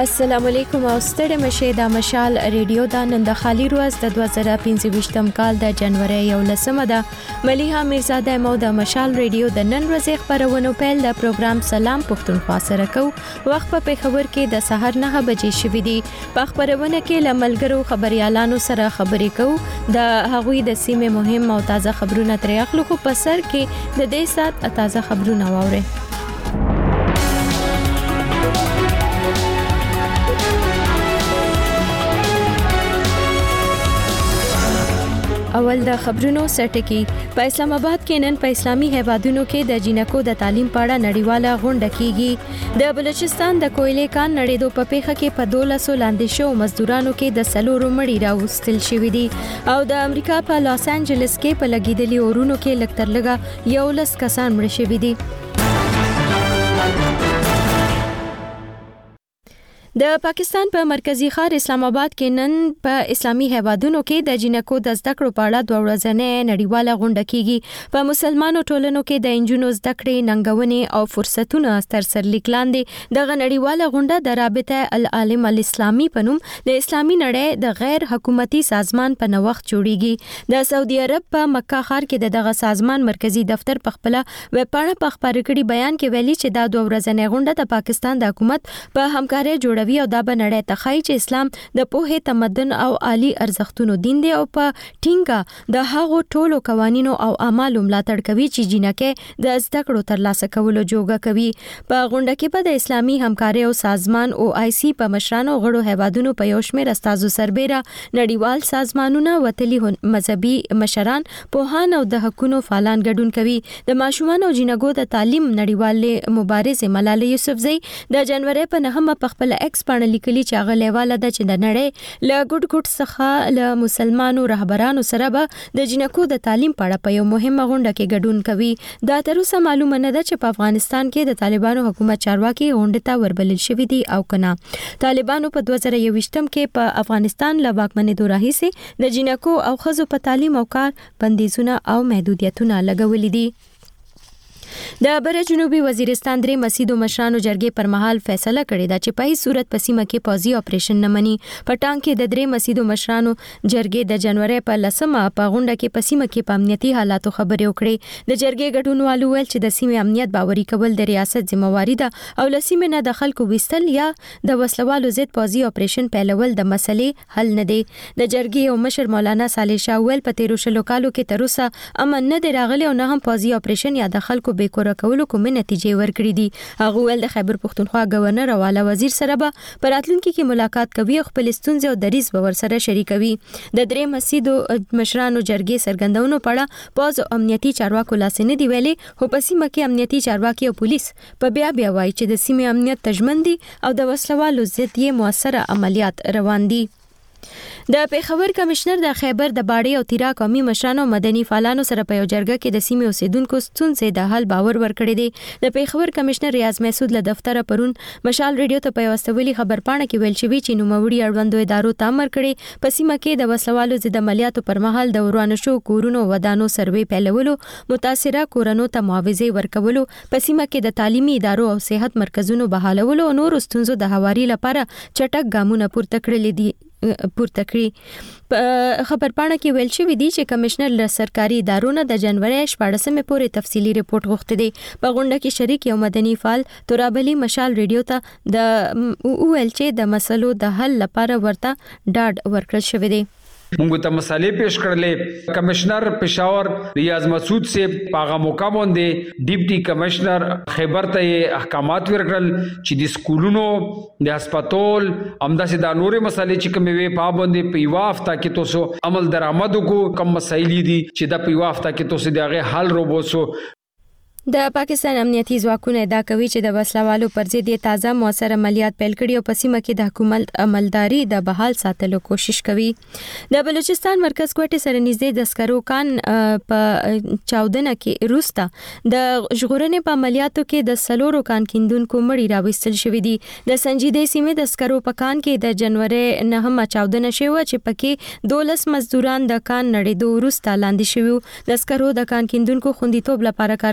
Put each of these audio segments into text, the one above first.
السلام علیکم او ستړي مشه د مشال ریډیو د نن د خالي روز د 2025م کال د جنوري 11مه ده مليحه میرزاده مو د مشال ریډیو د نن ورځې خبرونو پیل د پروګرام سلام پښتونخوا سره کو وخت په خبر کې د سحر 9 بجې شوې دي په خبرونه کې لملګرو خبريالانو سره خبرې کو د هغوی د سیمه مهم او تازه خبرونه ترې اخلو خو په سر کې د دې سات تازه خبرونه واوري اول د خبرونو سرټکی په اسلام آباد کې نن په اسلامي هیوادونو کې د جنکو د تعلیم په اړه نړیواله غونډه کیږي د بلوچستان د کویلې کان نړیدو په پیښه کې په 1200 لاندې شو مزدورانو کې د سلورو مړی راوستل شوې دي او د امریکا په لاس انجلس کې په لګیدلي اورونو کې لکتر لګا 11 کسان مړ شوي دي د پاکستان په مرکزی ښار اسلام آباد کې نن په اسلامي هیوادونو کې د جنکو د زده کړو په اړه 2 ورځې نړیواله غونډه کیږي په مسلمانانو ټولنو کې د انجونو زده کړې ننګونې او فرصتونو تر سر لیکلاندې د نړیواله غونډه د رابطه العالم الاسلامي په نوم د اسلامي نړۍ د غیر حکومتي سازمان په نوښت جوړیږي د سعودي عرب په مکه ښار کې دغه سازمان مرکزی دفتر په خپل ویب پاڼه په خبري کړي بیان کې ویلي چې دا 2 ورځې غونډه د پاکستان د حکومت په همکارۍ جوړ او دا به نړۍ ته ښایي چې اسلام د پوهې تمدن او عالی ارزښتونو دین دی او په ټینګه د هغو ټولو قوانینو او اعمالو ملاتړ کوي چې جنکه د زده کړو ترلاسه کولو جوګه کوي په غونډه کې په د اسلامي همکارۍ او سازمان OIC په مشرانو غړو هیوادونو په یو شمېر استازو سربېره نړیوال سازمانونه وتلي مذهبي مشران پوهان او د حقوقو فعالان ګډون کوي د ماشومان او جنګو د تعلیم نړیوال مبارزه ملاله یوسفزئی د جنوري په 9 په خپل ایکس باندې لیکلي چې هغه لیواله ده چې د نړۍ له ګډ څخه له مسلمانو رهبرانو سره به د جنکو د تعلیم په اړه په یو مهمه غونډه کې ګډون کوي دا تر اوسه معلومه نه ده چې په افغانستان کې د طالبانو حکومت چارواکي غونډه ته وربلل شوی دي او کنه طالبانو په 2021م کې په افغانستان له واکمنۍ راهیسې د جنکو او ښځو په تعلیم او کار بندیزونه او محدودیتونه لګولې دي د بر جنوبي وزیرستان درې مسیدو مشرانو جرګې پر مهال فیصله کړې ده چې په هیڅ صورت په سیمه کې پوځي اپریشن نه مني په ټانګ کې د درې مسیدو مشرانو جرګې د جنوري په 10مه په غونډه کې په سیمه کې په امنیتي حالاتو خبرې وکړې د جرګې ګډونوالو ویل چې د سیمې امنیت باوري کول د ریاست ذمہواری ده او لسیمه نه د خلکو وستل یا د وسلوالو ضد پوځي اپریشن پیلول د مسلې حل نه دی د جرګې او مشر مولانا صالح شاه ویل په 13 کالو کې تر اوسه امن نه دی راغلی او نه هم پوځي اپریشن یا د خلکو کور کولو کومه نتیجې ورکړې دي هغه ول د خیبر پښتونخوا گورنر او اعلی وزیر سره به پر راتلونکي کې ملاقات کوي او خپل ستونزې او دریځ به ور سره شریکوي د درې مسیدو مشرانو جرګې سرګندونو پړه پوز امنیتي چارواکو لاسنه دی ویلي خو په سیمه کې امنیتي چارواکي او پولیس په بیا وایي چې د سیمې امنیت تضمین دي او د وسلوالو ضد یې موثره عملیات روان دي د پیښور کمشنر د خیبر د باړې او تیرا قومي مشرانو مدني فعالانو سره په یو جرګه کې د سیمې اوسیدونکو ستونزې د حل باور ورکړی دی د پیښور کمشنر ریاض محسود له دفتر پرون مشال ریډیو ته په واستولي خبر پاڼه کې ویل شوی چې نوموړي اړوندو ادارو تامر کړي په سیمه کې د وسلوالو ضد عملیاتو پر مهال د ورانو شو کورونو ودانو سروې پیلولو متاثره کورونو ته معاوضه ورکولو په سیمه کې د تعلیمي ادارو او صحت مرکزونو بحالولو او نور ستونزو د هواري لپاره چټک ګامونه پورته کړل دي خبر پاڼه کې ویل شوی دی چې کمشنر له سرکاري ادارو نه د جنوري 14مې پورې تفصیلی ریپورت غوښتي دی په غونډه کې شریک یو مدني فعال ترابلی مشال ریډیو ته د ویل چې د مسلو د حل لپاره ورته ډاډ ورکړل شوی دی موږ ته مسالې پیش کړلې کمشنر پېښور ریاض مسعود سے پاغه موقع باندې ډیپټي کمشنر خیبر ته احکامات ورکړل چې د سکولونو د هسپتال امداسې د نورې مسالې چې کومې وي په باندې په یو هفته کې تاسو عمل درآمد کو کم مسایل دي چې د په یو هفته کې تاسو دغه حل روبوسو د پاکستان امنیتي ځواکونه ادعا کوي چې د وسلوالو پر ضد تازه موثر عملیات پیل کړي او په سیمه کې د حکومت عملداري د بحال ساتلو کوشش کوي د بلوچستان مرکز کوټه سره نږدې د سکرو کان په چاودنه کې روستا د ژغورنې په عملیاتو کې د سلورو کان کیندونکو مړی راوستل شوې دي د سنجیدې سیمې د سکرو په کان کې د جنوري 9 چاودنه شوه چې پکې 12 مزدوران د کان نړیدو روستا لاندې شوی د سکرو د کان کیندونکو خوندیتوب لپاره کارکونکو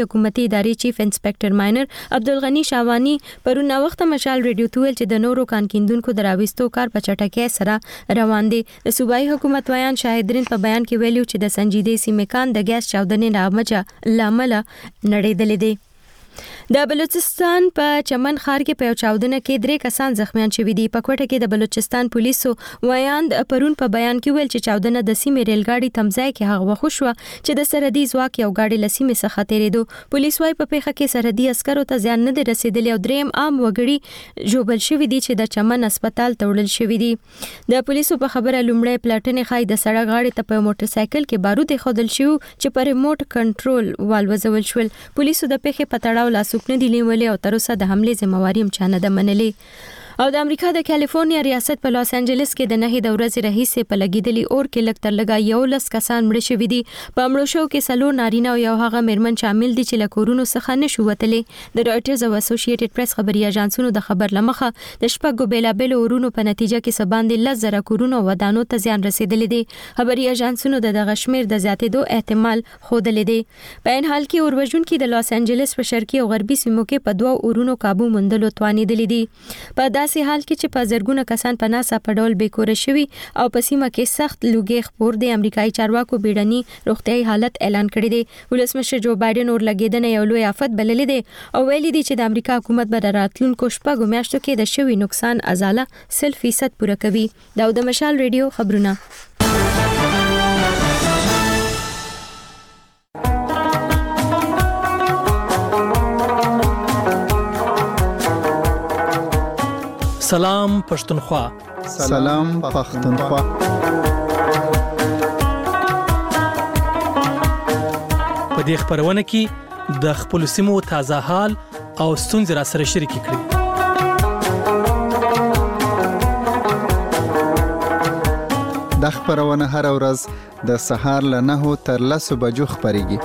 حکومتي ادارې چیف انسپکټر ماینر عبدالغنی شاوانی پرون وخت مشال ریډیو تویل چې د نورو کان کیندونکو دراويستو کار په چټکۍ سره روان دي. د صوبایي حکومت ویان شاهدرین په بیان کې ویلو چې د سنجیدې سیمې کان د ګیس چاودنې لامل نړیدلې دي. د بلوچستان په چمن ښار کې په چاودنه کې 3 کسان زخمیان شوي دي. په کوټه کې د بلوچستان پولیسو ویان پرون په بیان کې ویل چې چاودنه د سیمې ریلګاډي تمځای کې هغه وخت شو چې د سرحدي ځواک یو ګاډي لسیمې څخه تیریدو. پولیس وايي په پیښه کې سرحدي عسکرو ته ځان نه دی رسیدلی او دریم عام وګړي جوبل شوي دي چې د چمن هسپتال ته وړل شوي دي. د پولیسو په خبره لومړی پلاټنې خای د سړک غاړې ته په موټر سایکل کې بارود خودل شو چې په ریموټ کنټرول والوزول شول. پولیسو د پیښې په تړاو لاسوک نه دی لیولې او تر اوسه د حمله ذمہواری هم چانه ده منلې. او د امریکا د کالیفورنیا ریاست په لاس انجلس کې د 9 د ورځې رئیسې په لګیدلی اور کې لکتر لګا 11 کسان مړ شوي دي. په مړو شو کې سلور نارینه او یو هغه میرمن شامل دي چې له کورونو څخه نشو وتلې. د رويټرز او اسوسییټډ پریس خبري اژانسونو د خبر لمخه د شپږ بیلابل اورونو په نتیجه کې سباندې 10,000 کورونو ودانو ته زیان رسیدلی دي. خبري اژانسونو د دغه شمیر د زیاتېدو احتمال خوده دي. په ان حال کې اوربجون کې د لاس انجلس په شرقي او غربي سیمو کې په 2 اورونو قابو موندلو توانیدل دي. په داسې حال کې چې په زرګونه کسان په ناسا په ډول بیکوره شوي او په سیمه کې سخت لوګي خپور دي. امریکایي چارواکو بیړني روغتيایي حالت اعلان کړی دی. ولسمشر جو بایدن اور لګیدنه یو لوی آفت بللې دي او ویلي دي چې د امریکا حکومت به راتلونکو شپږو میاشتو کې د شوي نقصان ازاله 100% پوره کوي. دا د مشال ریډیو خبرونه. سلام پښتونخوا. سلام پښتونخوا. په دې خبرونه کې د خپل سیمو تازه حال او ستونزې را سره شریک کړئ. د خبرونه هر ورځ د سهار له 9 تر 10 بجو خبريږي.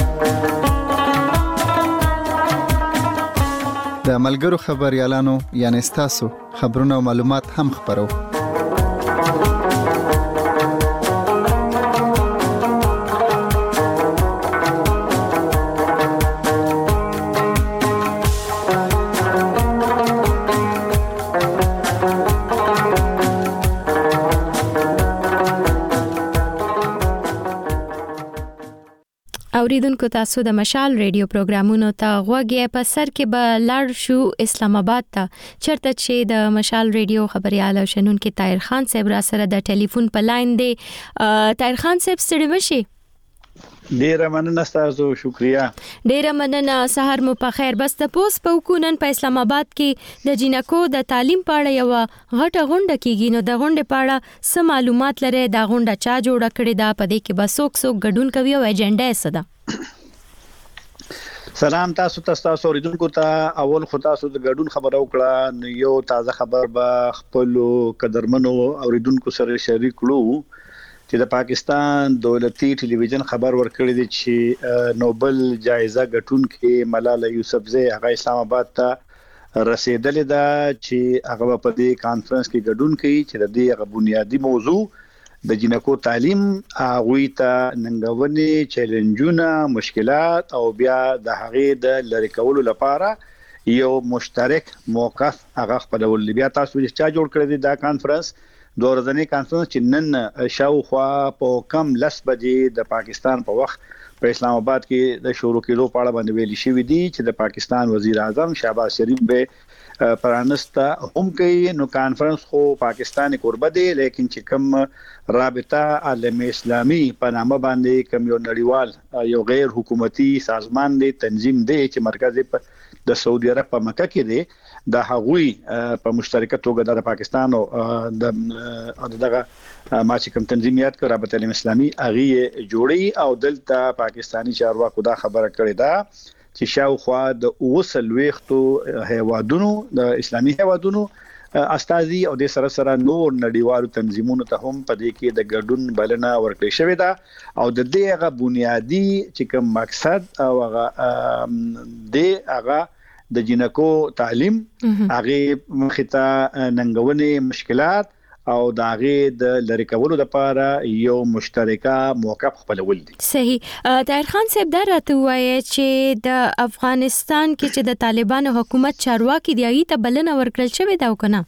د ملګرو خبريالانو یعنی تاسو خبرونه او معلومات هم خبرو. اوریدونکو تاسو د مشال ریډیو پروګرامونو ته غوږی په سر کې به لاړ شو اسلام آباد ته چرته چې د مشال ریډیو خبريال او شنونکو طاهر خان صاحب را سره د ټلیفون په لاین دی. طاهر خان صاحب ستړي مشي. ډیره مننه تاسو شکریا. ډیره مننه. سحر مو په خیر. بس د پوس په وکونن په اسلام آباد کې د جنکو د تعلیم په اړه یو غټه غونډه کیږي. نو د غونډې په اړه څه معلومات لري؟ دا غونډه چا جوړه کړې ده؟ په دې کې به څوک ګډون کوي او ایجنډا یې څه ده؟ سلام تاسو اوریدونکو ته. اول خو تاسو د ګډون خبرو کړه. یو تازه خبر به خپل قدرمنو اوریدونکو سره شریک کړو چې د پاکستان دولتي ټلویزیون خبر ورکړی دی چې نوبل جایزه ګټونکې ملاله یوسفزۍ هغه اسلام آباد ته رسیدلې ده چې هغه په دې کانفرنس کې ګډون کوي چې د دې هغه بنیادی موضوع د جنکو تعلیم، هغه ته ننګونې، چیلنجونه، مشکلات او بیا د هغه د لری کولو لپاره یو مشترک موقف هغه خپلول. بیا تاسو چې جوړ کړی دی دا کانفرنس دوه ورځنی کانفرنس چې نن شاوخوا په کم 10 بجې د پاکستان په وخت په اسلام آباد کې د شروع کېدو په اړه باندې ویل شوی دی چې د پاکستان وزیر اعظم شهباز شریف به پرانستا هم کوي. نو کانفرنس خو پاکستان قربه دی، لیکن چې کوم رابطه عالم اسلامي په نامه باندې کوم یو نړیوال یو غیر حکومتي سازمان دی، تنظیم دی چې مرکز د سعودي عرب په مکه کې دی، د هغوی په مشترکه توګه د پاکستان او دغه ما چې کوم تنظیمات کړه رابطه عالم اسلامي هغه جوړي او دلته پاکستانی چارواکو دا خبره کړې ده چې شاوخوا د اوسل ویختو هیوادونو د اسلامي هیوادونو استازي او د سره نور نړیوالو تنظیمونو ته هم په دې کې د ګډون بلنه ورکړې شوې ده او د دې هغه بنیادی چې کوم مقصد او هغه د جنکو تعلیم، هغه مخته ننګونې، مشکلات او داغه د لری کولو لپاره یو مشترکه موقف خپلول دي. صحیح. طاهر خان صاحب دا راته وایي چې د افغانستان کې چې د طالبانو حکومت چارواکي دی ای ته بلنه ورکړل شوې دا وکنه.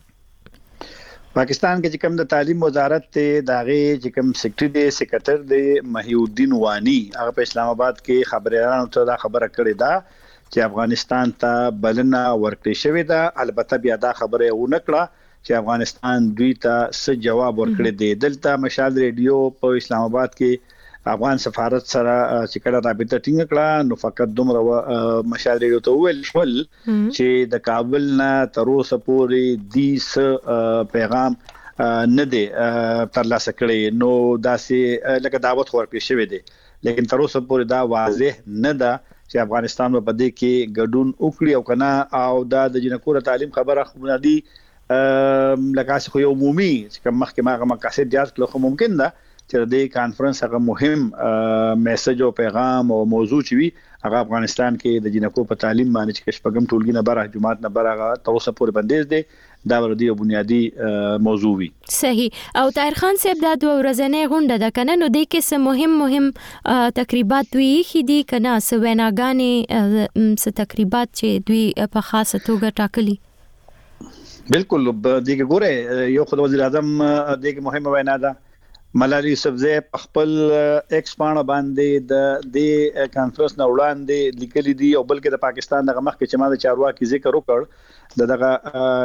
پاکستان کې چې کوم د تعلیم وزارت ته داغه چې کوم سیکریټر دی محی الدین وانی هغه په اسلام آباد کې خبريالانو ته دا خبره کړې ده چې افغانستان ته بلنه ورکړې شوې ده. البته بیا دا خبره ونه کړه چې افغانستان دوی ته څه جواب ورکړي دي. دلته مشال ریډیو په اسلام آباد کې افغان سفارت سره چې کله رابطه ټینګ کړه نو فقط دومره مشال ریډیو ته ویل شول چې د کابل نه تر اوسه پورې د پیغام نه دی ترلاسه کړی نو داسې لکه دعوت ورکړی شوی دی لیکن تر اوسه پورې دا واضح نه ده چې افغانستان په دې کې ګډون وکړي او کنه او د جنکو تعلیم خبره خو دی لکه څه خو یو عمومي چې کوم مخکې ما مقاصد یاد کړو خو ممکن ده چې د کانفرنس هغه مهم میسج او پیغام او موضوع چې وي هغه افغانستان کې د جنکو په تعلیم باندې چې شپږم ټولګي نه بره جماعت نه بره تر اوسه پورې بندیز دي دا ورته یو بنیادی موضوع وي. صحیح. او طاهر خان صاحب دا 2 ورځې غونډه ده کنه نو د کې مهم تقریبات دوی خېدي کنه څه ویناګانې څه تقریبات چې دوی په خاصه توګه ټاکلي. بالکل دغه ګوره یو خدای وزیر اعظم دغه مهمه وینا ده ملالي یوسفزئی خپل ایکس پاڼه باندې د کانفرنس نه وړاندې لیکلي دي او بلکې د پاکستان دغه مخکې چې ما د چارواکي ذکر وکړ دغه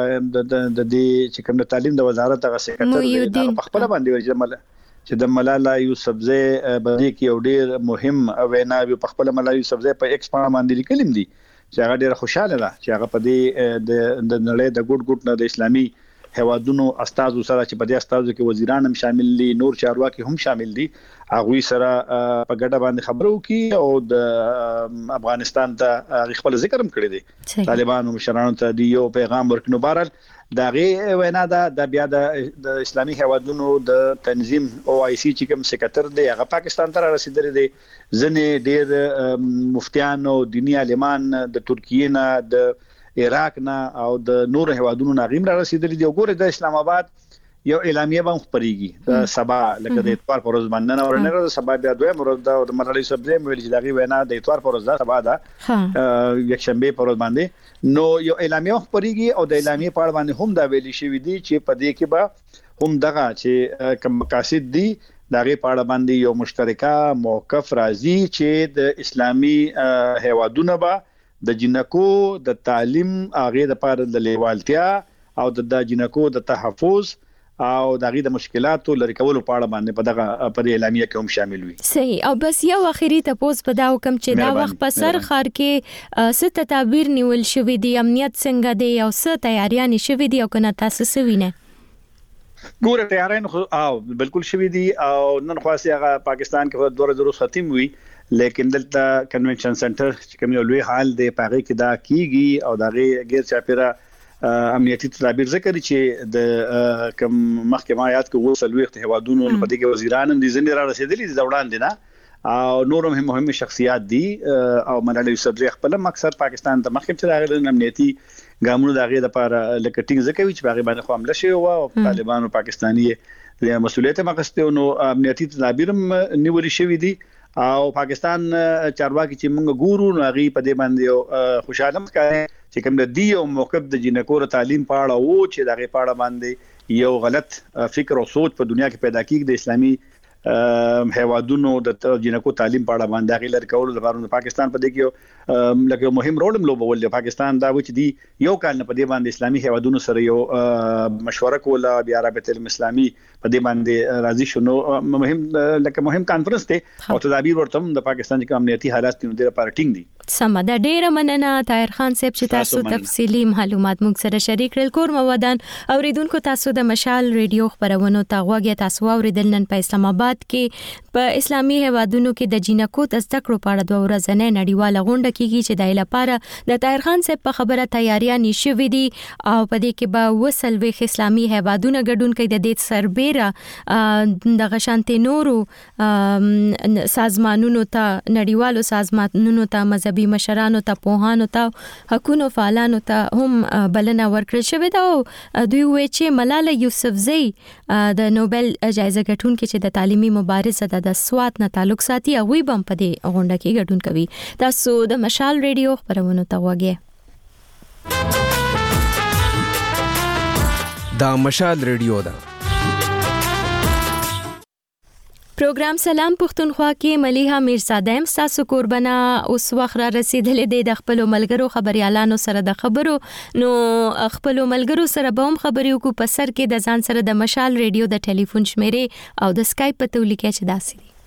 د چې کوم د تعلیم د وزارت هغه سیکریټر په خپل باندې چې د ملاله یوسفزئی باندې کې یو ډیر مهم وینا په خپل ملاله یوسفزئی په ایکس پاڼه باندې لیکلم دي چې هغه ډیره خوشاله ده چې هغه په دې د نړۍ د ګډ نه د اسلامي هوادونو استادو سره چې په دې استادو کې وزیران هم شامل دي نور چارواکي هم شامل دي هغه سره په ګډه باندې خبرو کې او د افغانستان ته خپل ذکر هم کړی دي طالبانو مشرانو ته دی یو پیغام ورکړو بهرال دا غي وینا د بیا د اسلامي هوادونو د تنظیم او آی سی چې کوم سیکریټر دی هغه پاکستان ته رسیدلی دی ځنې ډېر مفتیان او دینی عالمان د ترکیه نه د عراق نه او د نور هوادونو ناغیم را رسیدلی دی وګوره د اسلام آباد یو اعلامیه به خبريږي د سبا لکه د اتوار پر ورځ باندې نه ورنه د سبا بیا دوه ورځ د ملالي یوسفزئی ویل چې دغه وینا د اتوار پر ورځ سبا ده یک شنبه پر ورځ باندې نو یو اعلامیه خبريږي او د اعلامیه په اړه باندې هم دا ویلي شوی دی چې په دې کې به هم دغه چې کوم مقاصد دي دغه په اړه باندې یو مشترکه موقف راځي چې د اسلامي هوادونو به د جنکو د تعلیم هغه د پاره د لیوالتیا او د جنکو د تحفظ او دغه د مشکلاتو لری کولو په اړه باندې په دغه پر اعلامیه کې هم شامل وي. صحیح. او بس یو اخیری تاسو په دا حکم چې دا وخت په سر خار کې ست تدابیر نیول شوې دي امنیت څنګه دی او ست تیاریاں شوې دي او کنه تاسو سوینه ګوره تیارین او بالکل شوې دي او نن خاصه هغه پاکستان کې 2000 ختم وي لیکن دلته کنونشن سنټر چې کوم یو لوی حال دی پاره کې دا کیږي او دغه غیر چاپیره امنیتي تدابیر ذکر چې د کوم محکمه آیات کې وصل وخت هوادونو په دې کې وزیران هم دي ځنې را رسیدلي دي وړاندې نه او نور مهم شخصیات دي او ملالي یوسفزئی خپل مقصد پاکستان ته مخکې چې راغلي امنیتي ګامونو دغه لپاره لکټینګ ځکه چې باغې باندې خو حمله شوی او طالبانو پاکستاني د مسولیت مقصد نو امنیتي تدابیر نیولې شوې دي او پاکستان چارواکي چې موږ ګورو نو هغه په دې باندې خوشاله ښکاري چې کوم د دی او موقف د جنکو تعلیم پاړه او چې دغه پاړه باندې یو غلط فکر او سوچ په دنیا کې پیدا کیږي د اسلامي هوادونو د جنکو تعلیم پاړه باندې غیر کول لپاره پاکستان په دې کې لکه مهم رول لوبول دی. پاکستان دا و چې دی یو کال نه په دې باندې اسلامي هوادونو سره یو مشوره کوله بیا رابطه الاسلامي په دې باندې راضي شونه لکه مهم کانفرنس ته او تدابیر ورته د پاکستان کې امنیتي حالات د لپاره ټینګ دي. سم ده. ډیره مننه طاهر خان صاحب چې تاسو تفصیلی معلومات موږ سره شریک کړل. کور مودان اوریدونکو تاسو د مشال ریډیو خبرونو تاغوږه تاسو اوریدل نن په اسلام آباد کې په اسلامي هوادونو کې د جنکو تذکرو په اړه 2 ورځې نړیواله غونډه کیږي چې د لپاره د طاهر خان صاحب په خبره تیاریاں نشوي دي او په دې کې به وصل وی اسلامي هوادونو ګډون کوي د دې سربېره د غشانت نورو سازمانونو ته نړیوالو سازمانونو ته مذهبي مذهبي مشرانو ته پوهانو ته حقوقو فعالانو ته هم بلنه ورکړل شوې ده او دوی وایي چې ملاله یوسفزۍ د نوبل جایزه ګټونکې چې د تعلیمي مبارزه د سواد نه تعلق ساتي او وی بم په دې غونډه کې ګډون کوي. تاسو د مشال ریډیو خبرونه ته وګورئ. دا مشال ریډیو ده. پروګرام سلام پښتونخوا کې ملیحه میرزاده تاسو قربانه اوس وخت را رسیدلې د خپل ملګرو خبريالانو سره د خبرو نو خپل ملګرو سره به هم خبرې وکړو په سر کې د ځان سره د مشال ریډیو د ټلیفون شمیرې او د سکایپ په تولیکه چې داسې دي.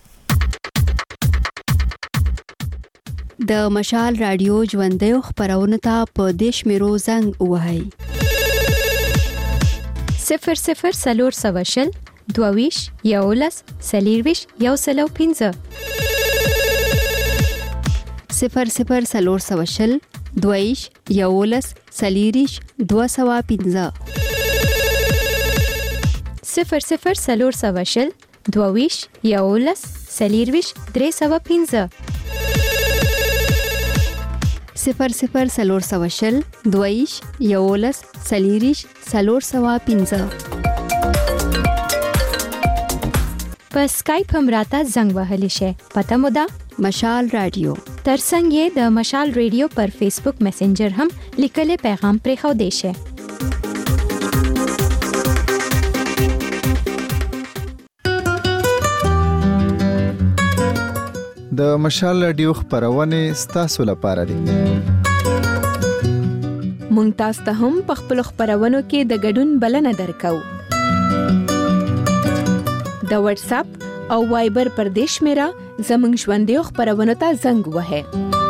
د مشال رادیو ژوندۍ خبرونه ته په دیش میرو زنګ وهاي 00 سلور سواشل دوویش یولس سلیرویش یوسلو 15 00 سلور سواشل دوویش یولس سلیریش 215 00 سلور سواشل دوویش یولس سلیرویش 315 00 سلور سواشل دوویش یولس سلیریش 315 په سکایپ هم راته زنګ وهلی شي. پته مو ده مشال رادیو. ترڅنګ یې د مشال ریډیو پر فیسبوک میسنجر هم لیکل پیغام پرې خو دی شي. د مشال رادیو خبرونه ستاسو لپاره دي. مونږ تاسو ته هم په خپل خبرونو کې د ګډون بلنه درکو. د واتس اپ او وایبر پر دیش میرا زمنګ ژوندۍ خبرونه ته زنګ وهه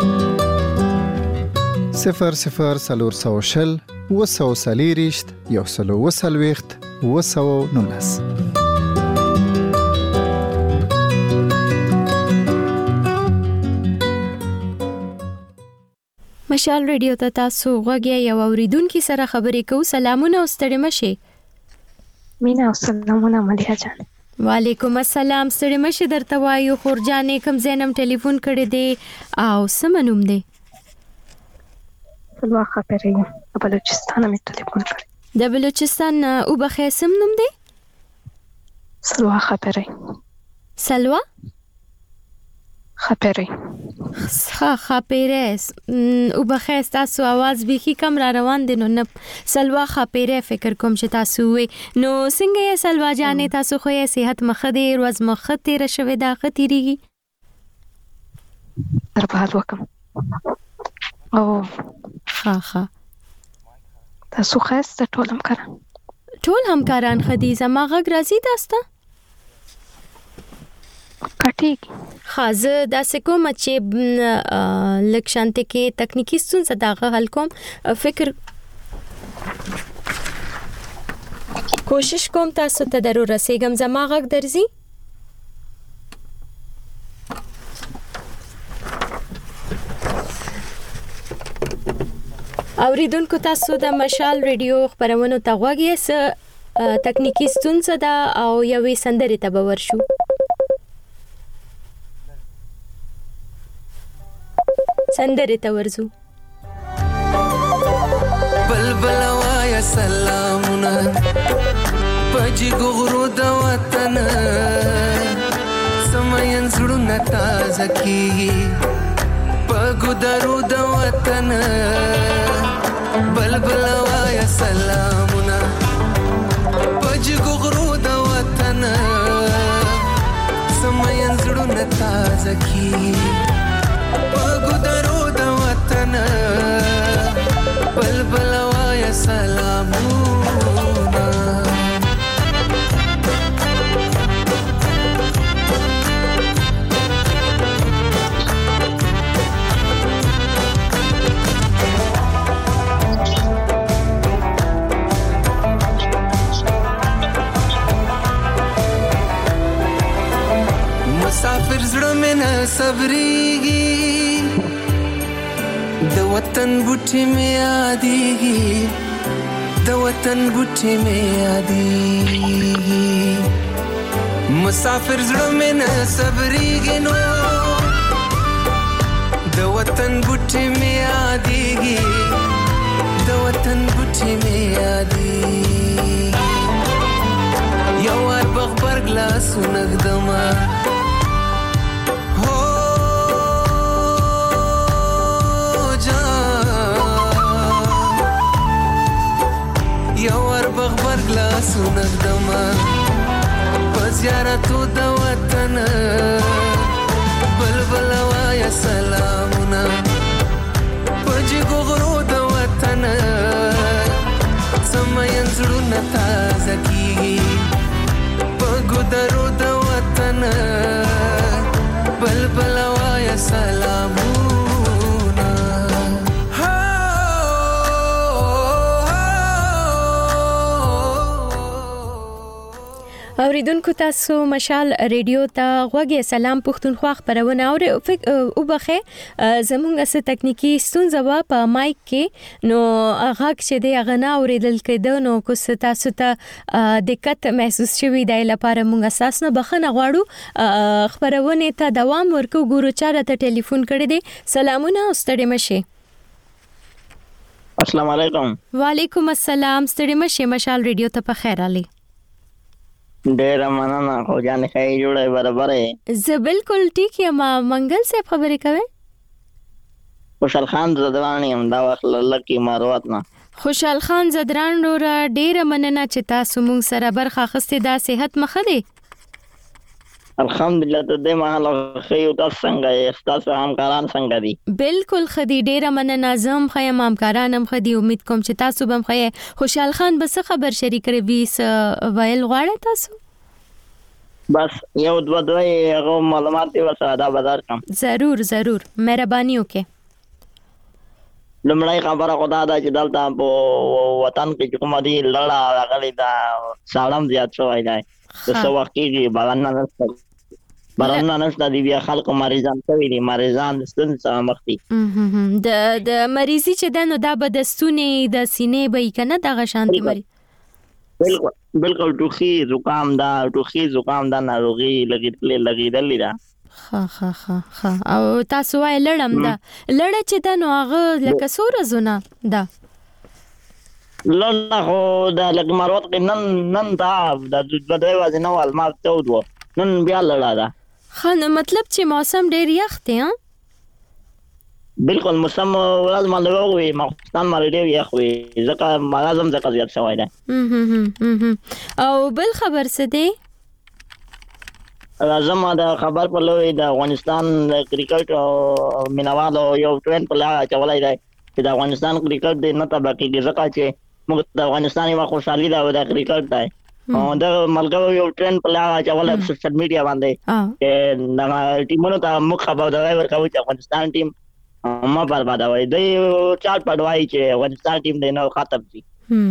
00 سلور سوشل وسو سلیریشت یوسلو وسلويخت وسو نونس. مشال ریډیو ته تاسو غوږی یو اوریدونکو سره خبرې کوو. سلامونه او ستړي مشه. مینا سلامونه مليحه جان. وعلیکم السلام. ستړي مشه درته وایو. خورجانې کوم زینم ټلیفون کړی دی او سمنوم دی؟ سلوا خبرې بلوچستان مې ټلیفون کړی. د بلوچستان او بخیسم نوم دی؟ سلوا خبرې. سلوا خبرې. خبرې او بخیر. تاسو आवाज به کی کم را روان دي نو نه سلوا خبرې فکر کوم چې تاسو وي نو څنګه یې سلوا جانې تاسو خو یې صحت مخه دی روز مخه تیر شوه دا خطرېږي تر بعد وکم او ها تاسو خاص ټول همکاران خدیزه ما غږ راځي تاسو کټیږي. خازه دا سکوم چې لکشانته کې تکنیکی ستونزه داغه حل کوم فکر کوشش کوم تاسو ته ضرور رسیدم زما غږ درځي. اوریدونکو تاسو د مشال ریډیو خبرونه ته غوږی س تکنیکی ستونزه دا او یوې سندرې ته باور شو. سندره ته ورزو. بلبل وایا سلامونه پجی غرو د وطن سمین زړونه تازه کیږي پګو درو د وطن بلبل وایا سلامونه پجی غرو د وطن سمین زړونه تازه کیږي پګو درو د وطن بلبل وایا سلامونه مسافر زړه مې نه صبرېږي د وطن بوټي مې یادېږي د وطن بوټي مې یادېږي مسافر زړه مې نه صبرېږي نو د وطن بوټي مې یادېږي د وطن بوټي مې یادېږي یو وار بغبرګ لاسونه ږدمه هو جان یو وار بغبرګ لاسونه ږدمه په زیارتو د وطن بلبل وایا سلامونه پجګو غرو د وطن سمین زړونه تازه کیږي پګو درو د وطن بلبل وایا سلامونه اوریدونکو تاسو مشال ریډیو ته غوږی سلام پښتونخوا خبرونه او وبخه زمونږه څه تکنیکی ستونزه وا په مایک کې نو هغه چې د غنا اوریدل کېده نو کو تاسو ته دقت محسوس شوی دی لپاره موږ اساس نه بخنه غواړو خبرونه ته دوام ورکو ګورو چاره ته ټلیفون کړی دی سلامونه ستړي مشه السلام علیکم وعلیکم السلام ستړي مشه مشال ریډیو ته په خیر علي ډیر مننه خو جان خیر جوړه برابر زه بالکل ټیک یم منګل صاحب خبرې کوي خوشحال خان زدران یم دا وخت لکی ماروات نه خوشحال خان زدران را ډیر مننه چې تاسو مونږ سره برخه اخیستې دا صحت مخه دی الحمدلله ته دې مهال خو تاسو څنګه تاسو همکاران څنګه دي بالکل خدي ډیر مننه زم خیم همکارانم خدي امید کوم چې تاسو بم خې خوشحال خان بس خبر شریک کوي ویل غواړی تاسو بس یو دوه هغه معلومات ورسره دا بازار کوم ضرور مهرباني وکړئ لمړی خبره خدا دا چې دلته په وطن کې کوم دي لړا غلي دا سالم زیات شوی دی څه وخت کې باران نشته دی بیا خلکو مریضان کوي دي مریضان ستونزه مختی د مریضي چې دنو دا بدستونه د سینې به کنه دغه شانتي مری بالکل ټوخي زکام دا ناروغي لګیدلې دا ها او تاسو وای لړم دا لړ چې دنو هغه لکه سوره زونه دا لړ خو دا لکه مروت نن دا د دوی وازنه والمار ته ودو نن بیا لړا دا خانه مطلب چې موسم ډیر یخ دی ها بالکل موسم ورځ مالوي مخستان مال ډیر یخ وي ځکه ملازم ځکه زیات شوی دی او بل خبر څه دی راځم دا خبر په لوي د افغانستان کرکټ مینوالو یو ټرین په لاره چولای دی چې د افغانستان کرکټ د نه تباکی ځکه چې موږ د افغانستان یو خوشحالي دا د کرکټ دی او دا ملګرو یو ټرین په لاره چولای په سوشل میډیا باندې دا ټیمونو ته مخ خبر درایور کوي چې افغانستان ټیم ما برباد وای دی چارت پډوای چې افغانستان ټیم د نو خاطب شي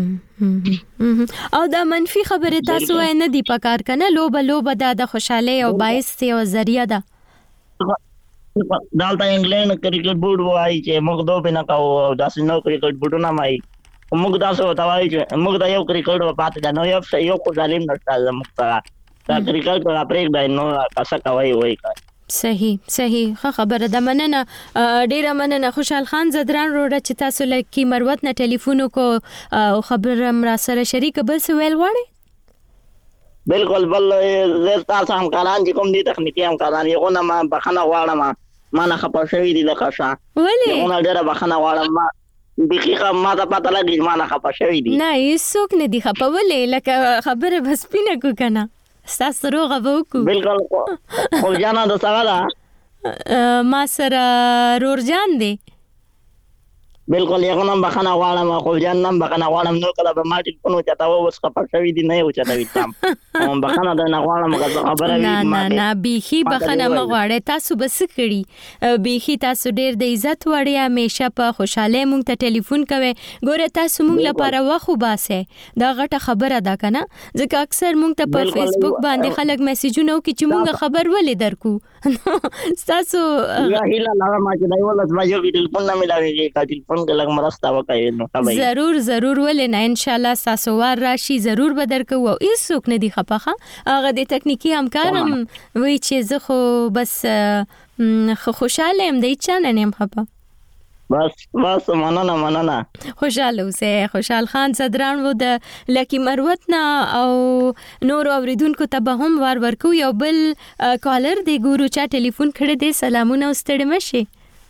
او دا منفي خبره تاسو نه دی پکار کنه لوبه د خوشاله او باعث او ذریعہ ده دالته انګلند کرکټ بورډ وای چې موږ دوه بنا کاو داسې نو کرکټ بورډونه مای موږ تاسو ته وای چې موږ دا یو کرکټ په پاتې دا نو یو کو ظالم نشته موږ دا کرکټ په پرېګ دا نو تاسو کوي وای صحیح خبره ده مننه ډیره مننه خوشحال خان زدران روړه چې تاسو لکه مروت نه ټلیفون کو او خبر را سره شریک بل څه ویل وړي بالکل بل زه تاسو همکاران چې کوم دي تخنیکی همکاران یو نه ما بخنه غواړم ما نه خپل شوی دي لکه شا ولې یو نه ډیره بخنه غواړم ما دقیقه ما ته پته لګی ما نه خپل شوی دي نه هیڅوک نه دی خپولې لکه خبره بس پینه کو کنه ستاسو روغه وکړو بالکل خو جانا د سره ما سره رورجان دی بالکل یو نم بخنه غواړم خو جان نم بخنه غواړم نو کله به ما ټلیفون چاته وس خپل شوی دی نه یو چاته ویتام بخنه د نه غواړم خبره نه بیخي بخنه ما غواړم تاسو بس کړی بیخي تاسو ډیر د عزت وړي همیشه په خوشاله مونږ ته ټلیفون کوي ګوره تاسو مونږ لپاره واخو باسه دا غټه خبره ده کنه ځکه اکثر مونږ ته په فیسبوک باندې خلک میسجونه کوي چې مونږ خبر ولې درکو تاسو یا هیله لاره ما چې دا ولس ما یو ټلیفون نه ملاوي ټلیفون خبرونکو لږ مرسته وکړي نو خبري ضرور ولې نه ان شاء الله تاسو ور راشي ضرور به درکو او هیڅوک نه دی خپخه هغه د تکنیکی همکارم وی چې زه خو بس خوشاله يم د چانه نیم خپه بس مننه خوشاله اوسه خوشحال خان صدران وو د لکی مروت نه او نور اوریدونکو ته به هم ورکو یو بل کالر دی ګورو چا ټلیفون کړی دی سلامونه واستړم شي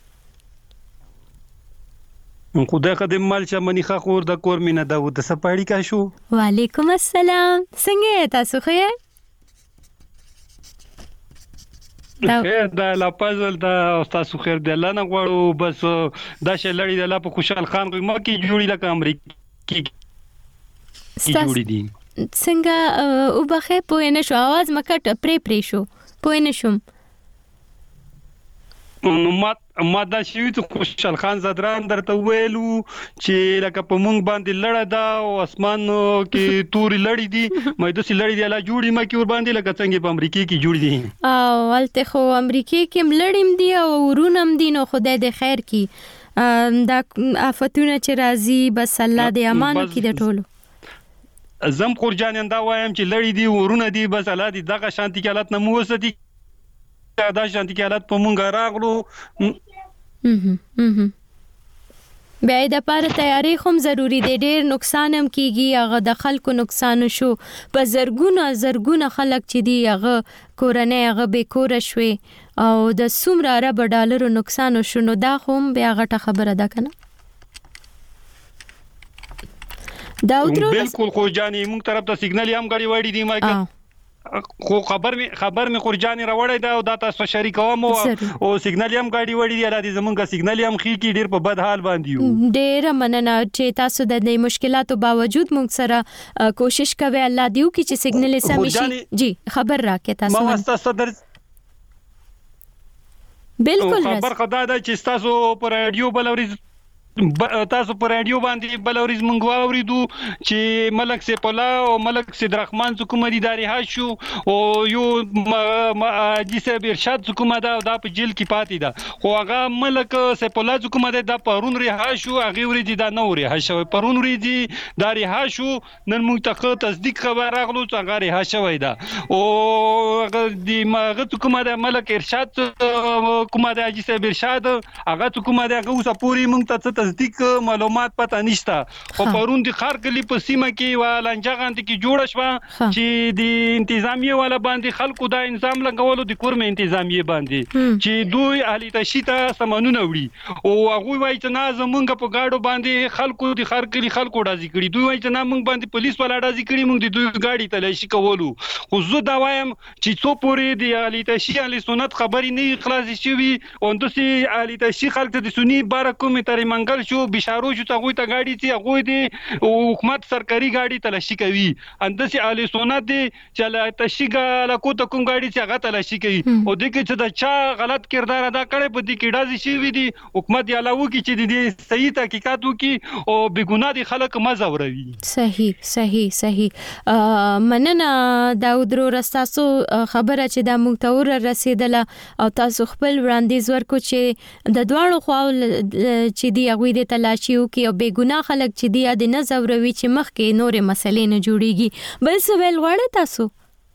خدای خدای مال چې منیخه خور د کور مینه دا و د سپاړی کا شو وعلیکم السلام څنګه تاسو خیر دا لا پازل دا تاسو خیر دی الله نه غواړو بس دا شلړی د لا په خوشحال خان کوم کې جوړی لکه امریکای کې جوړی دي څنګه او بخې په نه شو आवाज مکټ پری شو په نه شوم نو ما دا شی چې خوشحال خان زدران درته ویلو چې لکه په مونږ باندې لړه دا او اسمان کې توري لړې دي مې د سې لړې دی لا جوړې ما کې ور باندې لکه څنګه په امریکا کې جوړې دي او ولته خو امریکا کې ملړم دي او ورونم دي نو خدای دې خیر کی دا آفتونه چې راځي بس الله دې امان کړي د ټولو زم قرجان دا وایم چې لړې دي ورونه دي بس الله دې دغه شانتي حالت نه موسدي دا شانتي حالت په مونږ راغلو بیا د پاره تیاری هم ضروری دی ډیر نقصان هم کیږي هغه د خلکو نقصان شو په زرګونه خلک چې دی هغه کورنۍ هغه به کور شوي او د څومره عرب ډالرو نقصان شو نو دا هم بیا غټه خبره ده کنه دا بالکل خو جاني موږ طرف ته سیګنال هم غړي وړي دي ما خو خبر می خورجاني راوړی دا او دا تاسو شریکوم او سیګنال هم غاډي وړي دی را دي زمونږه سیګنال هم خې کی ډیر په بد حال باندې یو ډیر مننه چې تاسو د دې مشکلاتو باوجود موږ سره کوشش کوي الله دیو کی چې سیګنال سم شي جی خبر راکې تاسو ما تاسو در بالکل خبر خدای دا چې تاسو پر رادیو بلوري تاسو پر رادیو باندې بلوریز منغوا اوریدو چې ملک سیف الله او ملک سید رحمان حکومت اداري هاشو او یو حاجی صاحب ارشاد حکومت دا په جیل کې پاتې ده خو هغه ملک سیف الله حکومت دا پرون ری هاشو هغه ورې دي دا نو ری هاشو پرون ری دي دا ری هاشو نن موږ ته تصدیق خبر راغلو چې هغه ری هاشوي دا او هغه د مغه حکومت ملک ارشاد حکومت حاجی صاحب ارشاد هغه حکومت هغه اوسه پوری موږ ته تصدیق معلومات پته نشته خو پرون د خار کلی په سیمه کې ولنجغان کې جوړ شو چې د انتظامیه والا باندې خلکو دا نظام لګولو د کورمه انتظامیه باندې چې دوی اهلی تشیته سمانونه وړي او هغه وایي چې نه زمونږ په گاډو باندې خلکو د خار کلی خلکو راځي کړي دوی وایي چې نه مونږ باندې پولیس والا راځي کړي مونږ د دوی گاډي تلاشي کولو خو زه دا وایم چې څو پورې د اهلی تشی اهلی سنت خبري نه خلاص شي او اندسي اهلی تشی خلک د سنی بارکو می ترې منګل شو بشارو شو ته غوي ته گاډي چې هغه دي حکومت سرکاري گاډي تلاشي کوي اندسي اهلی سنت دي چې لا تشیګه لا کو ته کوم گاډي چې هغه تلاشي کوي او د کې چې دا چا غلط کردار ادا کړي په دې کې ډازي شي وي دي حکومت یاله وکي چې د صحیح تحقیقات وکي او بګوناه دي خلک مزه وروي صحیح مننه داود رو رستاسو خبره چې د مختور رسیدله او تاسو خپل وړاندیز ورکو چې د دوړو خو چې دی هغه د تلاشیو کې او بے ګناه خلک چې دی د نزوروي چې مخ کې نورې مسلې نه جوړيږي بل څه ویل غواړي تاسو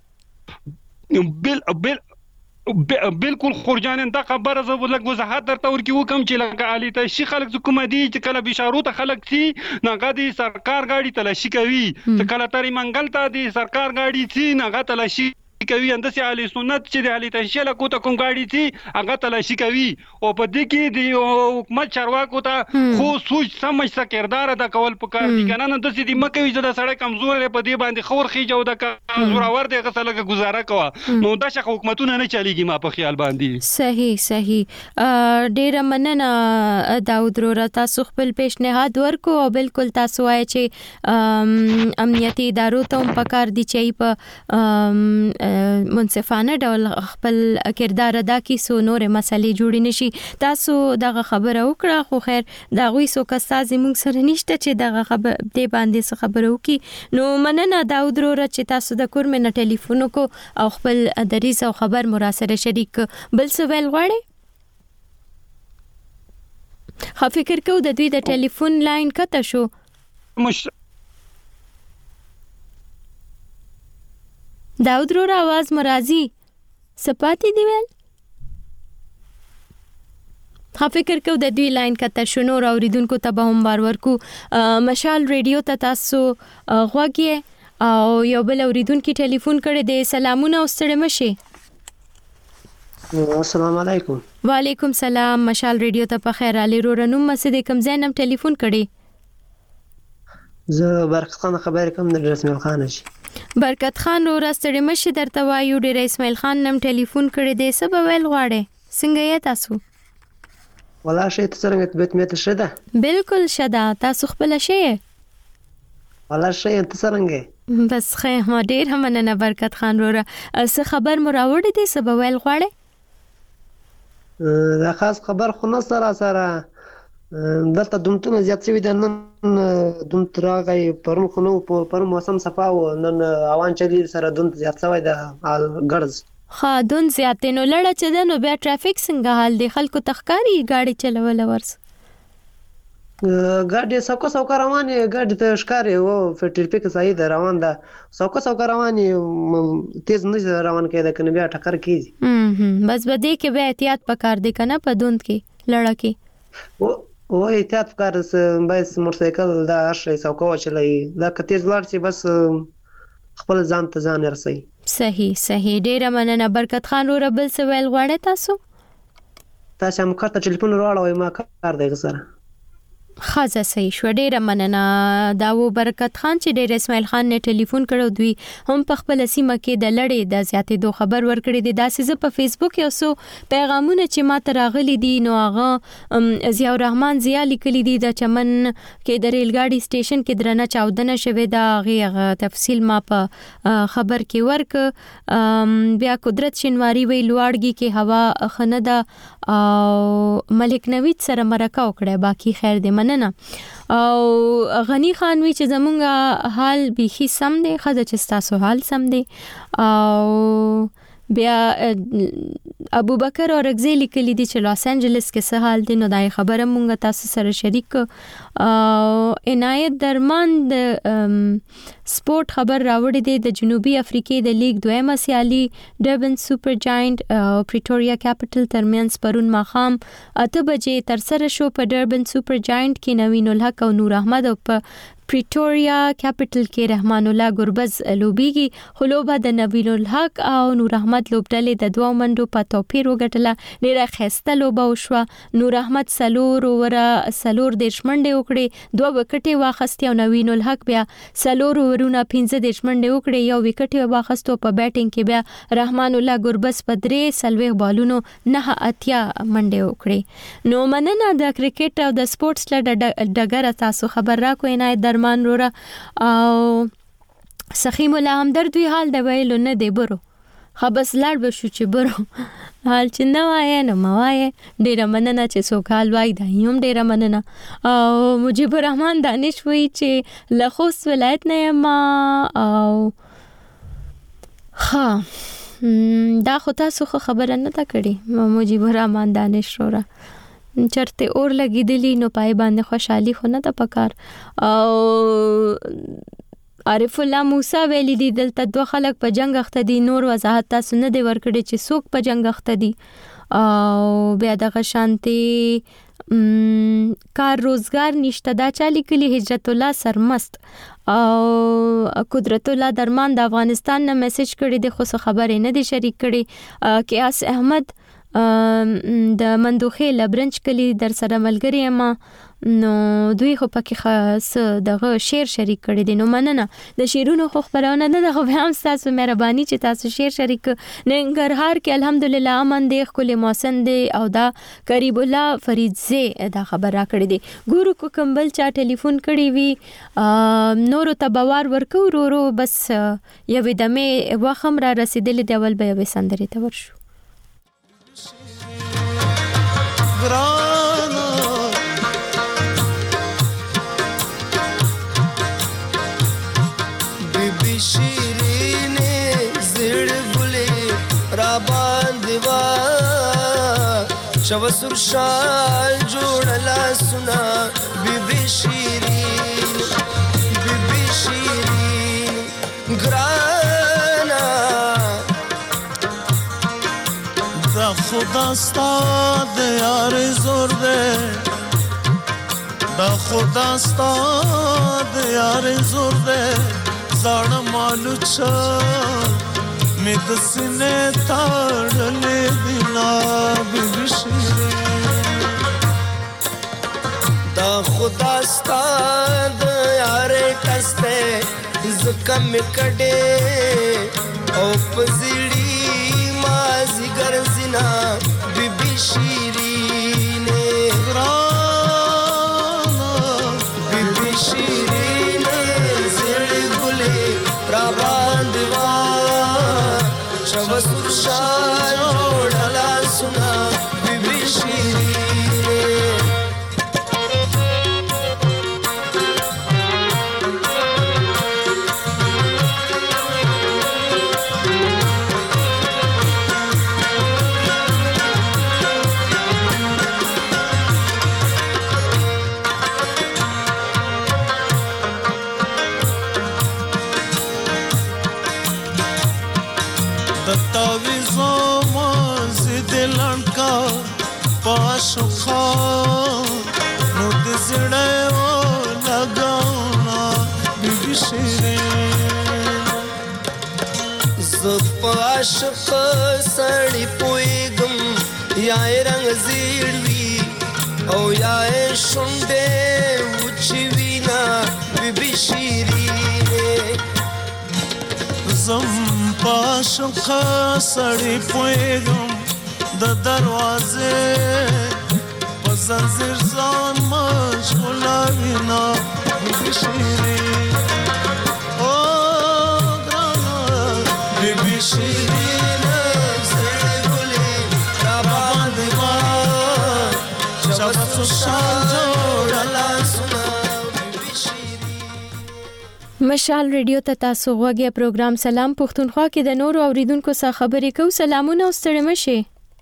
بالکل خورجان دا خبره زه ولګ وضاحت درته ورکو کوم چې لکه علي تشي خلک حکومت دي چې کله بشارو ته خلک سي نغه دي سرکار گاډي تلاشي کوي چې کله ترې منګل ته دي سرکار گاډي سي نغه تلاشي کوي اندسي اهلی سنت چې د اهلی تشیه له کوته کوم گاډي چې هغه تلاشي کوي او په دې کې د حکومت چارواکو ته خو سوچ سمج کردار ادا کول پکار دي کنه نن د دې مکوي چې د سړی کمزور دی په دې باندې خور خيجو د زوراور دی غسلګه گزاره کوه نو د شخ حکومتونه نه چلیږي ما په خیال باندې صحیح ډیره مننه داود رو تاسو خپل پیشنهاد ورکو او بالکل تاسو وایي چې امنیتي ادارو ته پکار دي چې په منصفانه ډول خپل کردار ادا کی سو نور مسلې جوړې نشي تاسو دغه خبره وکړه خو خیر دا غوي سو کستاز موږ سره نشته چې دغه خبر دې باندې خبرو کی نو مننه داود رو چې تاسو د کور مې ټلیفون کو او خپل دریز او خبر مراسله شریک بل څه ویل غواړي خو فکر کو د دوی د ټلیفون لاین کته شو. داود رو आवाज مرازي سپاتی دی ویل. خو فکر کو د دوی لاین کته شو. نور اوریدونکو ته به هم بار ورکو. مشال ریډیو ته تاسو غوږی او یو بل اوریدونکو ټلیفون کړی دی. سلامونه او ستړي مشي. السلام علیکم. وعلیکم سلام. مشال ریډیو ته په خیر علي رورنوم مسجد کم زینم ټلیفون کړی. زه برکت خان خبر کوم د اسماعیل خان شي. برکت خان رو راستړی مشي درته وایو. ډیر اسماعیل خان نم ټلیفون کړی دی. سبا ویل غواړي څنګه یې تاسو؟ ولا شي ته څنګه بیت میت شده؟ بالکل شده. تاسو خپل شي؟ ولا شي ته څنګه؟ بس خیر ما ډیر مننه برکت خان رو. څه خبر مو راوړی دی؟ سبا ویل غواړي؟ دا خاص خبر خو نه سره دلته دومره زیات شوی د نن دومره راغی پرون خو نو پر موسم صفا و نن اوان چلی سره دومره زیات شوی د ګرځ خادون زیات نو لړه چې د نو بیا ټرافیک څنګه حال دی؟ خلکو تخکاری گاډي چلول ورس ګاډي سوکا روانه ګاډي ته ښکاري او ټریفیک صحیح ده روان ده. سوکا روانه تیز نه روان کېده کنه بیا ټکر کیږي. بس بده کې به احتیاط پکار دی کنه په دوند کې لړه کې او احتیاط پکار بس موټرسایکل دا شي سوکا چلای دا کتیز لار چې بس خپل ځان ته ځان رسي. صحیح ډیره مننه برکت خان رو. ربل سوال غواړی تاسو هم کارته ټلیفون راوړی ما کار دی سره. خاصه صحیح شو. ډیره مننه. دا و برکت خان چې ډیر اسماعیل خان نه ټلیفون کړو. دوی هم په خپل سیمه کې د لړې د زیاتې دو خبر ورکړي دي. دا سیزه په فیسبوک یو سو پیغامونه چې ما ته راغلي دي نو هغه ضیاء الرحمن ضیاء لیکلي دي د چمن کې د ریل ګاډي سټیشن کې درنه چاودنه شوې ده. هغه تفصیل ما په خبر کې ورک. بیا قدرت شینواری وی لوړګي کې هوا خنده او ملک نوید سره مرکه وکړه. باقی خیر دې مننه. او غنی خان وی چې زمونږه حال بيخي سم دی. خدای چې تاسو حال سم دی. او بیا ابو بکر اورغزی لیکلی دي چې لاس انجلس کې څه حال دی. نو دا خبره مونږ تاسو سره شریک. عنایت درمان د سپورت خبر راوړی دی. د جنوبي افریقې د لیگ دویمه سیالي ډربن سوپر جاینټ او پریټوریا کیپټل ترمنځ پرون ماخام 8 بجې تر سره شو. په ډربن سوپر جاینټ کې نوین الحق او نور احمد او په پریټوریا کیپټل کې رحمان الله ګربز لوبيږي. خلوبه د نوین الحق او نور احمد لوبډلې د دوه منډو په توپیر وګټله. ډیره خسته لوبه وشوه. نور احمد سلور دشمنډه وکړي. دوه وکټې واخستې او نوین الحق بیا سلور ورونه 15 دشمنډه وکړي. یو وکټ واخستو. په بیټینګ کې بیا رحمان الله ګربز په 3 سلوي بالونو 9 اتیا منډه وکړي. نو مننه د کرکټ او د سپورتس له ډګر تاسو خبر را کوی نه درمان رورا او سخی مولا همدرد وی حال د ویلو نه دی برو خبس لړ بشو چې برو حال چې نه وای نه موای. ډیره مننه چې سوکال وای دا یم. ډیره مننه. او مجيب الرحمن دانش وی چې لخوست ولایت نه ما او ها دا خو تاسو خبره نه تا کړی. مجيب الرحمن دانش رورا چرته اور لګیدلی نو پای باندې خوشحالي خو نه د پکار. او عارف الله موسی ویلی دی دلته دوه خلک په جنگ اخته دي. نور وضاحت تاسو نه دی ورکړي چې څوک په جنگ اخته دي. او بیا د غشانتي کار روزګار نشته. دا چا لیکلي هجرت الله سرمست او قدرت الله درمان د افغانستان نه میسج کړی دی خو خبرې نه دی شریک کړي. کیاس احمد د مندوخه لبرنج کلی در سره ملګری ما نو دوی خو پکې خاص دغه شیر شریک کړی دي. نو مننه. د شیرونو خو خبرونه نه دغه هم تاسو مهرباني چې تاسو شیر شریک. ننګرهار کې الحمدلله امن دی خپل موسن دی او دا قریب الله فریدزه دا خبر را کړی دی. ګورو کو کمبل چا ټلیفون کړی وی نور ته بوار ورکو ورو بس یو دمه وخم را رسیدل دی. اول به یو سندري ته ورشو. بیبی شیرینه زړ ګلې را باندې وا شو سرشال جوړلا سنا بیبي شیرین ګرانا دا خدا ستاد یار زور دے دا خدا ستاد یار زور دے زړ مالو چا مې د سینې تړلې دینا بیبي شیرین دا خدا ستاد یار کسته زکه مې کډې او پزړی مازی ګرځینا بیبي شیرین ګرانا بیبي شیرین زړې ګلې را باندې وا شو سرشال جوړلا سنا بیبي شیرین پاشو خان نو د زړه و لګاونا بیبي شیرین ز پاشق سړی پویګم یا رنگ زیړوي او یا شونډه وچی وینا بیبي شیرین زم پاشو سړی پویګم د دروازه پسنځر ځان مشغوله وینا بیبي شیرین او ګرانا بیبي شیرین زړې ګلې را باندې وا شو سرشال جوړلا سنا بیبي شیرین مشال ریډیو ته تاسو غوږی پروګرام سلام پښتونخوا کې د نورو اوریدونکو سره خبرې کوو. سلامونه او ستړي مشه.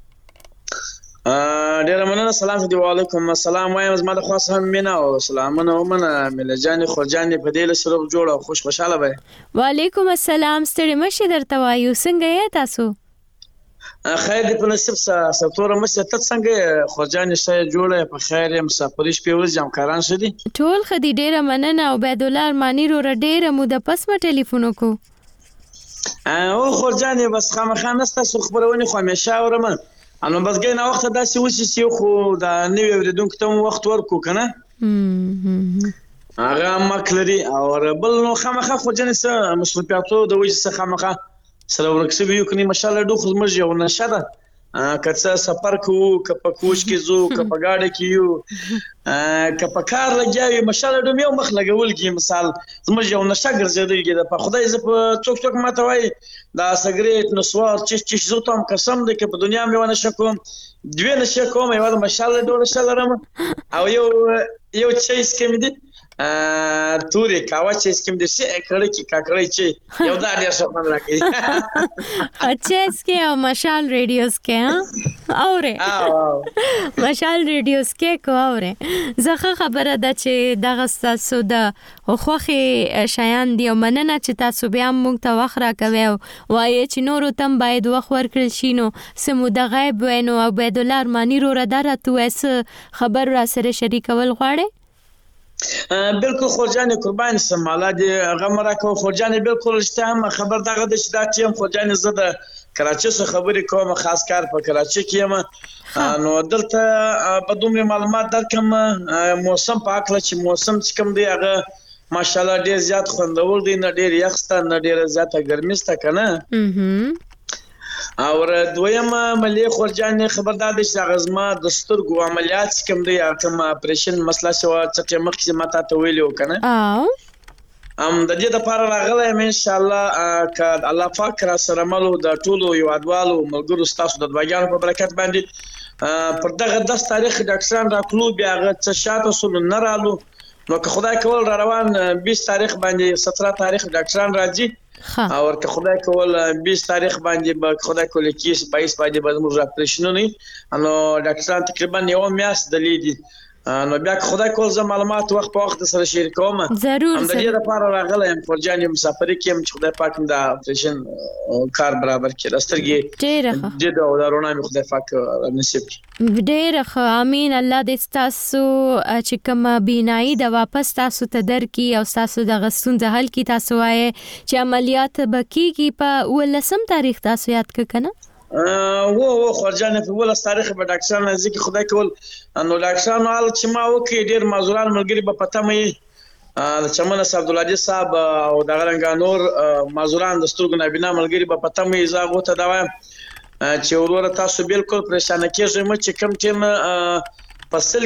ډیره مننه. سلام علیکم. السلام وایم زما د خاص هم مینا او سلامونه ومنه مل جان خورجان په دې له سره جوړ او خوشاله وای. وعلیکم السلام. ستړي مشه درته وایو. څنګه یې تاسو؟ خیر دې په نصیب سره مشه ته څنګه خورجان شې جوړه په خیر يم مسافرش په ورځ جام کاران شدي ټول خدي ډیره مننه او عبد الله ارمانی رو ډیره مو د پس ما ټلیفون کو او خورجان بس خامخا نسته خبرونه خو همیشه اورم انو بس ګینه وخت داسې وسی خو دا نوې ورېدونکو ته وخت ورکو کنه هغه مکلري او بل نو خامخا خو جن سره مصروفیاتو د وجه سره خامخا سره ورکسبي یو کني ماشاءالله دوه خدمت یو نشده کڅه سفر کو کپ کوچ کې زو کپ گاډه کې یو کپ کار لګیاوي ماشاءالله دوه یو مخ لګول کې مثال زموږ یو نشه ګرځېدل په خدای ز په څوک ماته وای دا سګریټ نسوار چې زو تم قسم دې کې په دنیا مې ونه شکوم دوی نشه کوم یو ماشاءالله دوه نشه لرم او یو چیس کې مې دي توري کاوه چې سکم دې سې کړه کې کاکړې چې یو دا ډیر څه من راکې اچھا اسکه او مشال ریډیوز کې اوره مشال ریډیوز کې کو اوره زخه خبره ده چې دغه تاسو د خوخي شایان دی مننه چې تاسو بیا موږ ته وخره کوي وایي چې نورو تم باید وخت ورکړل شي نو سمو د غیب وینو عبد الله ارمانی رو ردارته وس خبر را سره شریکول غواړي بالکل خورجان قربان سماله دي غمره کو خورجان بالکل اشتهم خبر دغه د شدت چې خورجان زده کراچي څخه خبرې کوم خاص کار په کراچي کې یم نو دلته په دومره معلومات درکم موسم په اړه چې موسم چې کوم دی هغه ماشاءالله ډیر زیات خوندور دی نه ډیر یخسته نه ډیر زیاته ګرمسته کنه او دویم ملي خورجان خبردار دي چې غزما د سترګو عملیات کوم دی کوم اپریشن مسله شو چې مخکې ماته ته ویلو کنه د دې لپاره راغلی ان شاء الله ک الله پاک را سره ملو د ټولو یوادوالو ملګرو تاسو د دواګانو په برکت باندې پر دغه 10 تاریخ ډاکټران راکلو بیا غ څه شاته سول نه رالو نو که خدای کول را روان 20 تاریخ باندې 17 تاریخ ډاکټران راځي او ورته خدای کول 20 تاریخ باندې به خدای کول 21 22 باندې به موږ اپریشن نه نو ډاکټران تقریبا یو میاشت دلیدي نو بیا خدای کول زه معلومات وخت په وخت سره شیر کوم ضرور هم د دې لپاره راغلی یم فرجان مسافر کې هم چې خدای پاک دا اپریشن کار برابر کړي سترګې ډېر د اورونه مې خدای پاک نصیب کړي ډېر ښه امين الله دې تاسو چې کوم بینایی د واپس تاسو ته درکې او تاسو د غستون د حل کې تاسو وایي چې عملیات بکیږي په 19 تاریخ تاسو یاد کړئ و خرجانه په ول تاریخ به ډاکټر نزدیک خدای کول نو ډاکټر نو چې ما وکي ډیر معذوران ملګری په پته مې د چمن صاحب عبدالعزيز صاحب او د غرنګ نور معذوران د سترګو نابینا ملګری په پته مې زاغو ته دا وایم چې ورور تاسو بالکل پریشان کېږئ مې چې کم ټیم فصل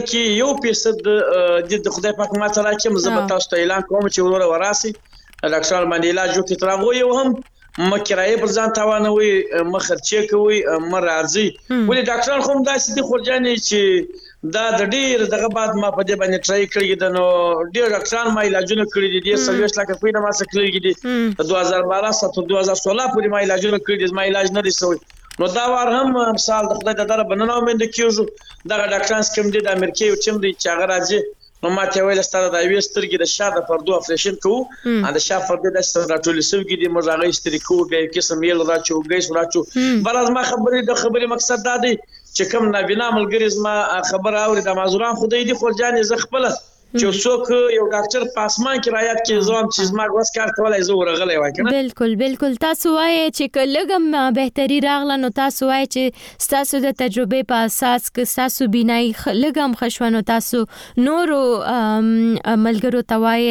کې 1% د خدای پاک ما تعالی کې مزه تاسو ته اعلان کوم چې ورور وراسي ډاکټر باندې علاج وکړي ترغه یو هم مکرای پر ځان توانوي مخرچه کوي مرزي ولې ډاکټران خو داسې دي خورجانې چې دا د ډیر دغه بعد ما په دې باندې ټرای کړی د نو ډیر ډاکټران ما علاجونه کړی دي 30 لک په ما څخه کړی دي 2012 تر 2016 پورې ما علاجونه کړی دي ما علاج نه رسوي نو دا وار هم مثال د خدای د در بننه امید کیږي دا ډاکټران سکم دي د امریکا یو ټیم دي چې هغه راځي نو ما ته ویل ستاره د ایوي سترګې د شاده پردو اپریشن کوو د شاده پردو د ستاره ټول سوګي د مزاغې سترګې کوو به قسم یل راچو ګیس راچو بلز ما خبرې مقصد دا دی چې کوم نابینا ملګری زما خبر اوري د معذوران خدای دی خورجان ز خپل چې څوک یو ډاکټر پاسمان کې رایت کې زوم چې زما غوس کار کولای زه ورغلې وای کنه بالکل تاسو وایي چې کلهګم بهتري راغله نو تاسو وایي چې تاسو د تجربه په اساس کې تاسو بینای لګم خښونو تاسو نورو ملګرو ته وایي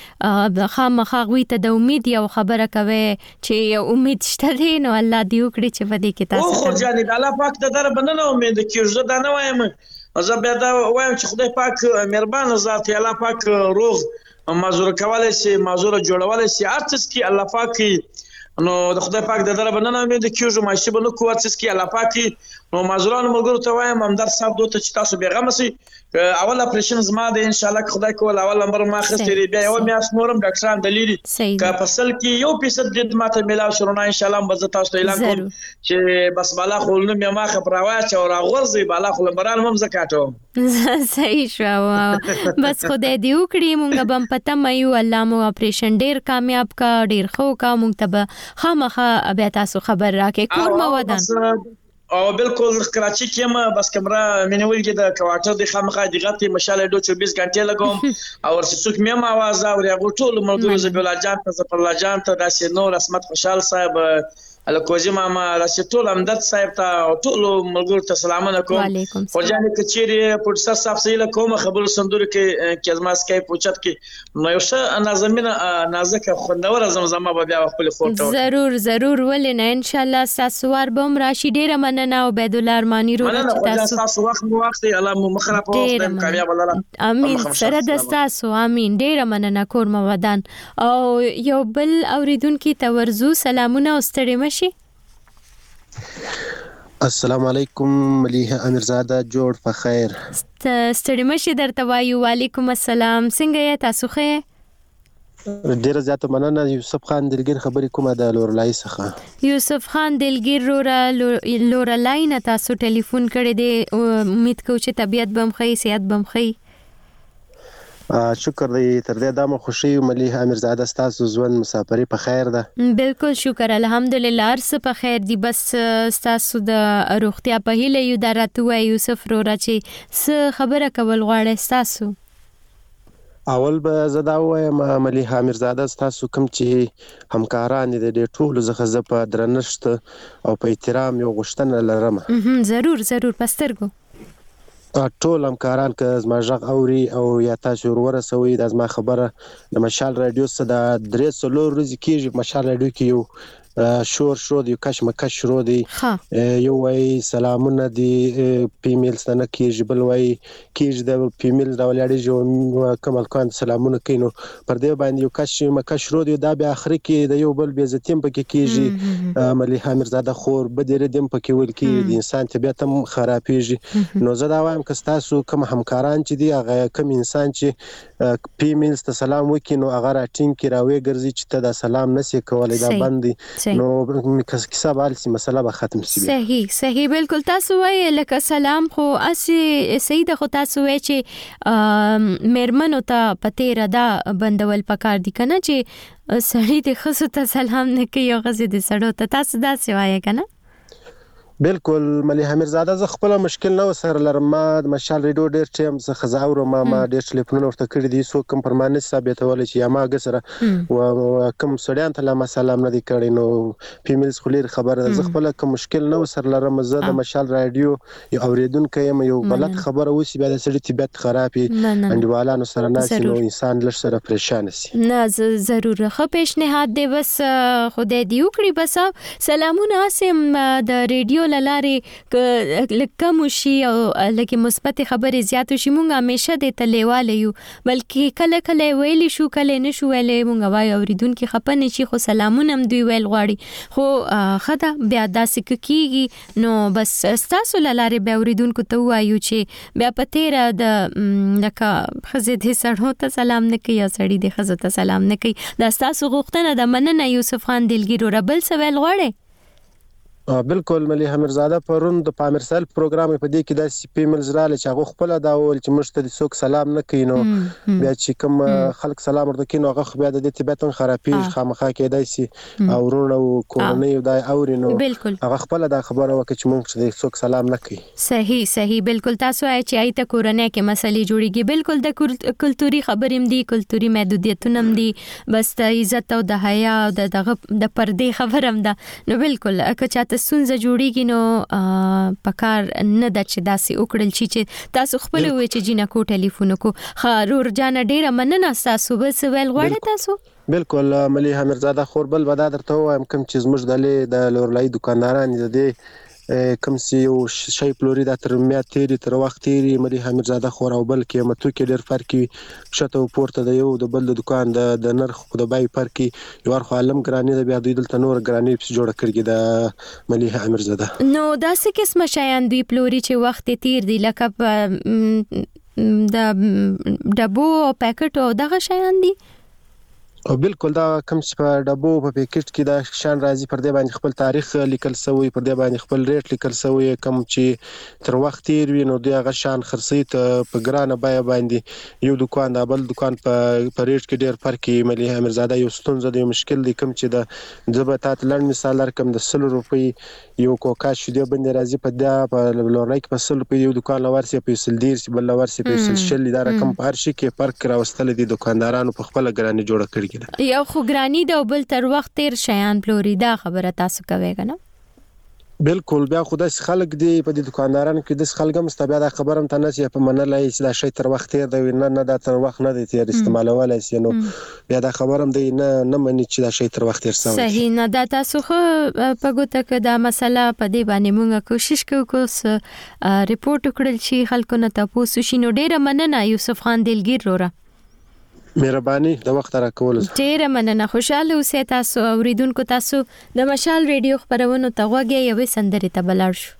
چې خامخاغوي ته د امید یو خبره کوي چې امید شته نو الله دې وکړي چې ودی کې تاسو خو ځان د الله پاک د در بننه امید کیږي دا نه وایم زه بیا دا وایم چې خدای پاک مهربان ذات الله پاک روغ معذور کولای شي معذور جوړولای شي ارتس کې الله پاک نو د خدای پاک د در بننه امید کیږي ماشي بنو کوڅ کې الله پاک نو معذوران ملګرو ته وایم همدار صاحب دوته چې تاسو بیغمه سي اول اپریشن زما د ان شاء الله خدای کول اول نمبر ما خستری بیا یو میاس نورم ډاکټران دلیری کا فصل کې 1% د ماته ملاو شروع ان شاء الله بز تاسو ته اعلان کوم چې بس بالا خلنو مې ما خبروا چې اور غورځي بالا خلمبران هم زکاتو صحیح شو بس خدای دې وکړي مونږ بم پته مې الله مو اپریشن ډیر کامیاب کا ډیر خو کا مونږ ته خامخه بیا تاسو خبر راکې کور مو ودان او بالکل کراچي کې ما بس کمره منوي کې د کوارټر د خامخا دغه مشاله 24 غنټه لګوم او ورڅوک مې ما आवाज اوري هغه ټول ملګرو زبیل جان ته زپل جان ته داسې نور اسمت خوشحال صاحب الکوزي ماما راشد ټول امداد صاحب ته ټول ملګرو ته سلامونه کوم او جان کچيري پروفیسور صاحب سره کوم خبر سندور کې ازما سکای پوښت کې نو یو څه نازمینه نازک خوندور زمزمه به بیا خپل فوټو ضرور ولنه ان شاء الله تاسو ور بم راشي ډیره مننه او عبد الله ارمانی رو چې تاسو وخت الله مو مخره په وخت کامیاب الله امين سره د تاسو امين ډیره مننه کور مو ودان او یو بل اوریدونکو ته ورزو سلامونه او ستړي السلام علیکم ملیحه امیرزاده جوړ په خیر ستړي مشي درته وایو وعلیکم السلام څنګه یې تاسو ښه ډیره زیاته مننه یوسف خان دلګر خبرې کومه د لورلای څخه یوسف خان دلګر لورلای نه تاسو ټلیفون کړی دی امید کوم چې طبيعت بم خې صحت بم خې شکر دی تر دې دمو خوشي ملیحه امیرزاده تاسو ژوند مسافرې په خیر ده بالکل شکر الحمدلله ارس په خیر دی بس تاسو د روغتیا په هیله یو درته یوسف رورا چې څه خبره کول غواړئ تاسو اول به زدا وایم ملیحه امیرزاده تاسو کوم چې همکاران دي ټول زخه په درنښت او په احترام یو غوښتنه لرم ضرور پسترګو ټول همکاران که زما ژغ اوري او یا تاسو ورسوي د زما خبره د مشال رادیو څخه د 3 ورځې کېږي مشال رادیو کې یو شور دی کشمکش شروع دی یو وای سلامونه دی پیمیل ستنه کېږي بل وای کېږي د پیمیل د ولادي جو کمال کان سلامونه کینو پر دې باندې یو کشمکش شروع دی دا بیا اخر کې د یو بل بیزتیم پکې کېږي ملیحه امیرزاده خور بدره دیم پکې ول کې د انسان طبيعت هم خرابېږي نو زه دا وایم که تاسو کوم همکاران چې دی هغه کوم انسان چې فیمیلز ته سلام وکړي نو هغه راټینګ کې راوي ګرځي چې ته دا سلام نشي کولای دا باندې نو کیسه بالسي مسله به ختم شي. صحیح بالکل. تاسو وایي لکه سلام خو اسی سید خو تاسو وایي چې مېرمنو ته پته را دا بندول پکار دي کنه چې سړی د خصو ته سلام نه کوي او غزه د سړو ته تاسو دا سی وایي کنه. بالکل ملي حمیرزاده ز خپل مشکل نو سره لرم ما مشال ریډیو ډیر ټیم څخه خزاور ما ډیر ټلیفونونه ورته کړی دي سو کوم پرمانه ثابتول چې یا ما غسره و کوم سړیان ته لا سلام نه دی کړی نو فیمیلز خلیر خبره ز خپل کوم مشکل نو سره لرم زه د مشال رادیو یو اوریدونکو یم یو غلط خبره وسی بیا د سړی طبيعت خرابي انډوالانو سره ناسي نو انسان لږ سره پریشان شي. نه ضرور خو پیشنهاد دی بس خدای دی وکړي بس سلامونه سم د ریډیو لاره لکه شي او لکه مثبت خبرې زیات شي مونږه همیشه د تلیواله یو بلکې کله کله ویلی شو کله نشو ویلې مونږه وای اوریدونکو خپنه شي خو سلامونه هم دوی ویل غواړي خو خدا بیا داسې کیږي نو بس تاسو لاره بیا اوریدونکو ته وایو چې بیا پته را د لکه خزه دې سړو ته سلام نه کوي سړی دې خزه ته سلام نه کوي دا تاسو غوښتنه د مننه یوسف خان دلګي ربل سوال غواړي. بالکل ملي حمیرزاده پرون د پامرسل پروګرام په دې کې د سپیملز را لچ هغه خپل دا ول چې مشته د څوک سلام نه کینو بیا چې کوم خلک سلام ورته کینو هغه بیا د طبيعت خرابي خامخا کېدای شي او ورونو کورنۍ دای اورینو هغه خپل دا خبره وکړي چې مونږ د څوک سلام نه کوي. صحیح بالکل تاسو آی چې ایت کورنۍ کې مسلې جوړیږي بالکل د کلتوري خبرېم دي کلتوري محدودیتونه دي بس د عزت او د حیا او د پردې خبرم ده نو بالکل که سنځ جوړیږي نو پکار نه د چې داسې وکړل چې تاسو خپل وې چې جنکو ټلیفون کو خارور جان ډیره مننه تاسو بس ویل غواړی تاسو. بالکل ملي حمیرزاده خوربل ودا درته وایم کوم چې زموږ د لورلای دکانداران دي کوم سی یو شی پلوري د تر میا تیری تر وخت تیری ملي حمیرزاده خور او بل کې متو کې ډیر فرق شته پورته د یو د بل دکان د نرخ د بای فرق یو خو علم ګرانی د بیا د دلته نور ګرانی په جوړه کړی د ملي حمیرزاده نو داسې قسمه شیان دوی پلوري چې وخت تیر دی لکه د ډبو او پاکټ او دغه شیان دي او بالکل دا کوم چې په ډبو په پاکټ کې دا شان راځي پر دې باندې خپل تاریخ لیکل شوی پر دې باندې خپل ریټ لیکل شوی کوم چې تر وخت تیر وي نو دا غشان خرڅي ته په ګرانه بای باندې یو دکان دا بل دکان په ریټ کې ډیر فرق ملي حمیرزاده یو ستونزه دی مشکل دی کوم چې د زبطات لړ مثال رقم د 100 روپۍ یو کوکا شو دی باندې راځي په دا په لورای کې په 100 روپۍ یو دکان لورسي په 110 بل لورسي په 100 دا رقم په هر شي کې فرق راوستل دي دکاندارانو په خپل ګرانه جوړه کړی یو خو ګرانی د بل تر وخت تیر شیان پلوري دا خبره تاسو کوي کنه بالکل بیا خدای خلک دی په دې دکاندارانو کې د خلک مستبیا د خبرم ته نه په منلای چې دا شی تر وخت تیر دی نه دا تر وخت نه دی تیر استعمالولای شي نو بیا دا خبرم دی نه مني چې دا شی تر وخت تیر سم صحیح نه دا تاسو خو په ګوته کې دا مسله په دې باندې موږ کوشش کوو ریپورت وکړل چې خلکو نه تاسو شینو ډیره مننه یوسف خان دلګیر رورا مهرباني د وخت را کول ډیره مننه خوشاله اوسئ تاسو اوریدونکو تاسو د مشال ریډیو خبرونو ته غوږی یوې سندرې ته بلار شو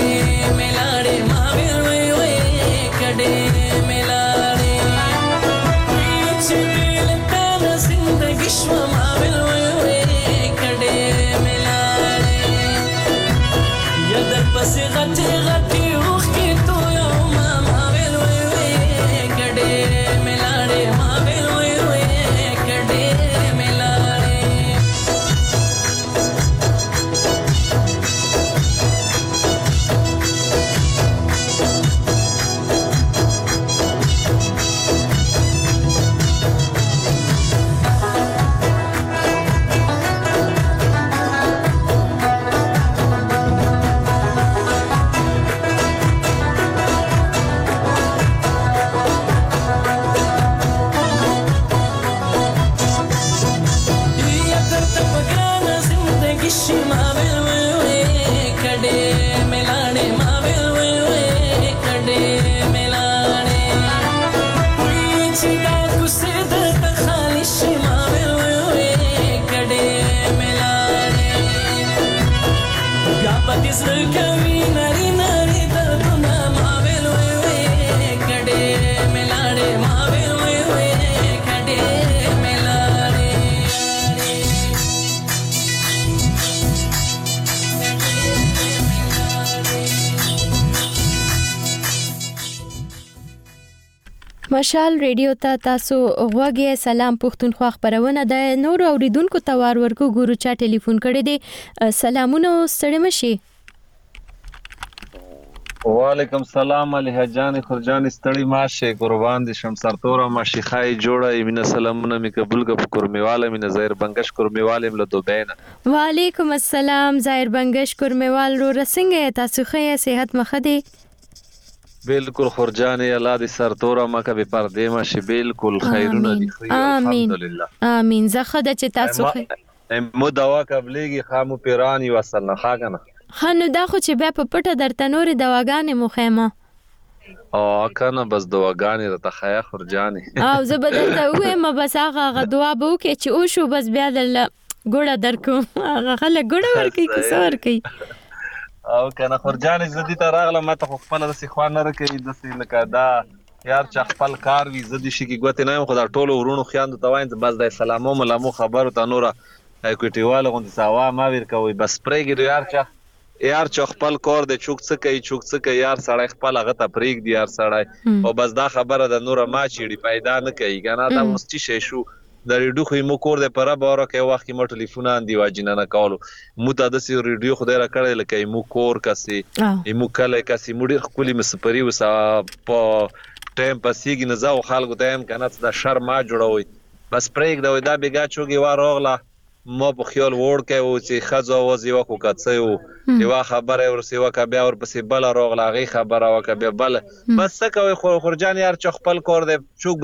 ملاړې ما ویل وې وې کډې ملاړې چې لکه زندګي شو ما ویل وې وې کډې ملاړې یا در پسې غټې غټې اوښکې تویو ما ویل وې وې کډې ملاړې ما ویل وې وې کډې ملاړې مشال ریډیو ته تاسو غوږی سلام پښتونخوا خبرونه د نور اوریدونکو توار ورکو ګورو چا ټلیفون کړی دی سلامونه ستړي مشي وعلیکم سلام علی حجان خرجان ستړي ماشه قربان دي شمسر تور ماشي خای جوړه ایمن سلامونه می قبول ک کورمیواله می نظر بنگش کورمیواله مل دوبین وعلیکم السلام ظاهر بنگش کورمیوال رو رسنګ تاسو خې صحت مخدي بالکل خرجان الله دې سر تور مکه به پردې ماشي بالکل خیرونه دي الحمدلله امين زخه د چې تاسو خې مو دوا قبلېږي خامو پیرانی وصلنا خاګنه خنو دا خو چې بیا په پټه درته نورې دواګانې مخېمه او کنه بس دواګانې راته خیا خرجانې او زه به درته ووایم بس هغه دعا به وکړې چې وشو بس بیا درله ګوړه درکوم هغه خلک ګوړه ورکوي که څه ورکوي او کنه خرجانې زه دې ته راغلم ما ته خو خپله داسې خوا نه راکوي داسې لکه دا یار چې خپل کار وي زه دې شي کې ګوتې نه یم خو دا ټولو ورونو خویندو ته وایم بس د سلامو ملامو خبرو ته نوره کوټیواله غوندې ساوا ما ویر کوئ بس پرېږدي یار چې خپل کار د چوک څه کوي یار سړی خپل هغه ته پرېږدي یار سړی او بس دا خبره د نوره ما چیړي پیدا نه کوي که نه دا اوس څه شی شو د ریډیو خو مو کور د پره باره کې وخت کې مو ټلیفونه اندي واجینه نه کولو مو ته داسې ریډیو خدای را کړی لکه مو کور کسې مو کله کسې مو ډېر ښکلي مسپري وسه په ټایم پسېږي نه زه او خلکو ته یم که نه د شر ما جوړوئ بس پرېږده دا بېګا چوګې وا راغله ما په خیال وړ کې و چې ښځو اواز یې وکړو که څه و یوه خبره یې ورسې وکړه بیا ورپسې بله راغله هغې خبره وکړه بیا بله بس څه کوئ خورجان یار چې خپل کار دی چوک به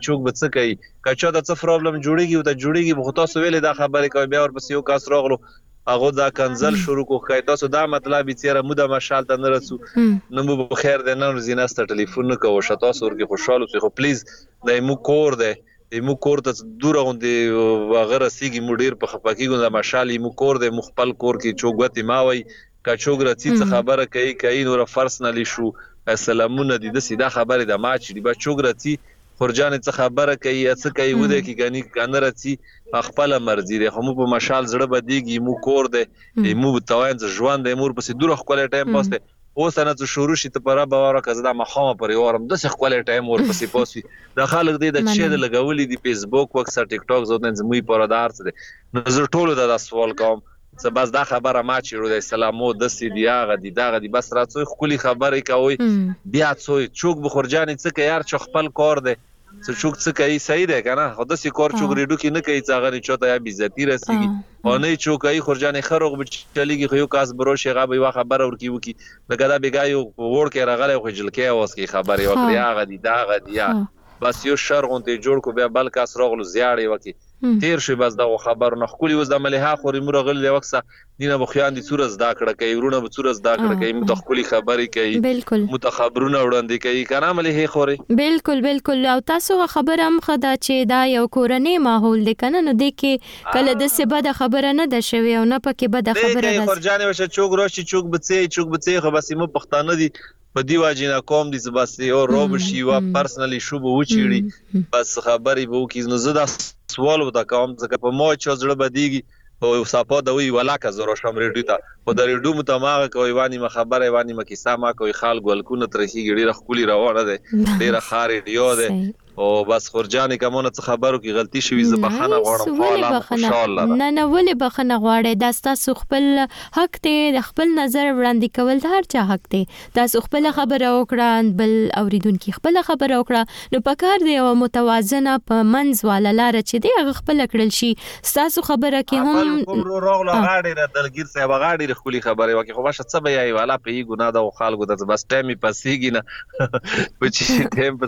څه کوي که چا د څه پرابلم جوړېږي ورته جوړېږي خو تاسو ویلې دا خبرې کوئ بیا ورپسې یو کس راغلو هغه دا کنزل شروع کو ښایي تاسو دا مطلب یې چېرې مو د مشال ته نه رسو نه مو بخیر دی نه ورځي نسته ټلیفون نه کوو شه تاسو ورکې خوشحال اوسئ خو پلیز دا مو کور دی مو کور ته دوره غوندې هغه رسېږي مو ډېر په خفه کېږو د مشال مو کور دی مو خپل کور کې څوک ګوتې ما وایي که څوک راځي څه خبره کوي نوره فرسنلي شو سلامونه دي داسې دا خبرې د ما چې دي بس څوک راځي خورجانې څه خبره کوي څه کوي ودی کې که نه راځي خپله مرضي دی خو مو په مشال زړه بدېږي مو کور دی مو ته وایم زه ژوند دی مور پسې دوره ښکلی ټایم پاس دی اوس نه څه شروع شي ته په ربه واره که زه دا مخامه پرې وارم داسې ښکلی ټایم ورپسې پاس وي دا خلک دی د چې د لګولي دي فیسبوک وکسه ټیک ټاک زه ورته زموږ پاره دا هر څه دی نو زه ټولو ته دا سوال کوم څه بس دا خبره ما چېړو دی سلامو داسې دي هغه دي دغه دي بس راڅوی ښکلي خبرې کوئ بیا څوی څوک به خورجانې څه کوي یار چې خپل کار دی څوک څه کوي صحیح دی که نه خو داسې کار څوک ریډیو کې نه کوي څه هغه نه چاته یا بېعزتي رسېږي او نه یې څوک کوي خورجانې ښه روغ به چلېږي خو یو کس به راشي هغه به یوه خبره ورکړي وکړي لکه دا بېګا یو وړ کې راغلی خو جلکۍ اواز کوي خبرې وکړي هغه دي دغه دي یا بس یو شر غوندې جوړ کړو بیا بل کس راغلو زیاړې وکړي تیر شي بس دا خبر نه خولي وز د ملها خوري مور غل دی وکسه دینه بخیان دي صورت دا کړه کوي ورونه به صورت دا کړه کوي متخولي خبري کوي بالکل متخبرونه وړاندې کوي کنه ملي خوري بالکل او تاسو خبر هم خدا چې دا یو کورنۍ ماحول دی کنه نو د کې کله د سبا د خبره نه ده شوی او نه پکې به د خبره ده خرجانه وشه چوک راشي چوک بچي خو بس مو پښتانه دي په دی واجینا کوم دي زباسي او روب شي وا پرسنلی شو به وچیړي بس خبري به وکي نو زدا سوال ودا کوم ځکه په مو چې زړه بدیږي او صاحب دا وی ولاکه زرو شم ریډیو ته په د ریډیو متماغه کوي وانی خبره وانی کیسه ما کوي خال ګلکونه ترخی ګړي رخولي روانه ده ډیره خارې دیو ده او بس خرجانه کومه څه خبرو کې غلطي شوي ز بخنه غواړم فعلا خوشاله نه ولې بخنه غواړې دا تاسو خپل حق ته د خپل نظر وړاندې کول د هر چا حق ته تاسو خپل خبره وکړه بل اوریدونکو خپل خبره وکړه نو پکار دی او متوازنه په منځ والا لار چې دی خپل کړل شي تاسو خبره کې هم روغله غاډي را دلګیر صاحب غاډي خولي خبره وکي خو باشه څه به یې والا په یی ګناه ده او خلکو د بس ټایمي پسیږي نه پچې ټایم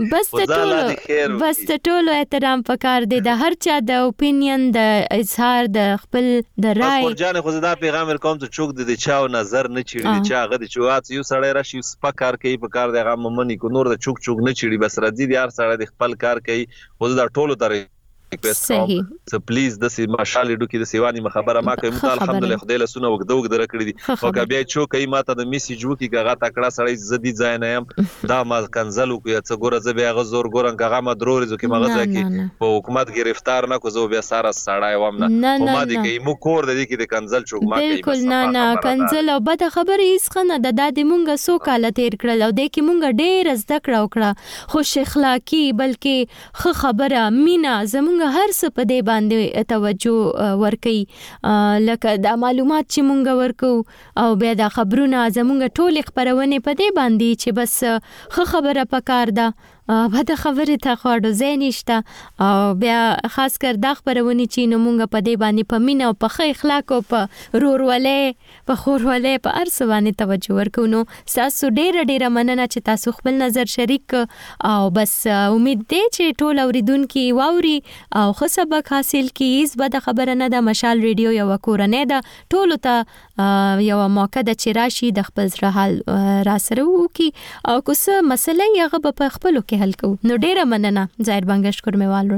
پسې بس ته ټولو احترام پکار دی د هر چا د اپینین د اظهار د خپل د رائے خرجانه خو دا پیغام کوم ته چوک د چاو نظر نه چیړي چا غد چوات یو سړی راشي سپکار کوي پکار دی غم منی کو نور د چوک نه چیړي بس راځي د هر سړی د خپل کار کوي خو دا ټولو تر صحیح سو پلیز د سی ماشالله ډو کې د سیوانی خبره ما کوي مت الحمدلله خدای له سونه وګدو در کړی دي او کبه چو کوي ماته د میسیج وکي غا تکړه سړی زدي ځای نه يم دا ما کنزل کو یا څ ګوره ز بیا غزور ګورن غا ما دروري زو کې مغه ځکه په حکومت گرفتار نه کو زو بیا سارا سړای وام نه او ما دي کې مو کور د دې کې د کنزل چوک ما کوي بالکل نه کنزل او بد خبره هیڅ خنه د دادې مونږه سو کال تیر کړل او د کې مونږه ډېر زده کړه خوش اخلاقی بلکې خو خبره مینا زمونږه هر څه په دې باندې توجه ورکي لکه د معلومات چې مونږ ورکو او بیا د خبرونه زمونږ ټول خبرونه په دې باندې چې بس خو خبره پکار ده بد خبره ته خاړو زینشته او بیا خاص کر د خبرونه چې نو مونږ په دې باندې په مینا او په اخلاق او په رورولې په خورولې په ارسه باندې توجه ورکو نو تاسو ډېر مننه چې تاسو خپل نظر شریک او بس امید دی چې ټول اوریدونکو واوري او خو سبق حاصل کیږي بد خبره نه د مشال ریډیو یو کورنۍ ده ټول ته یو موقع د چراشي د خپل سره حال را سره وکي او کوڅه مسلې هغه په خپل حل کو نو ډیره مننه ظاهر بنگش کورموالو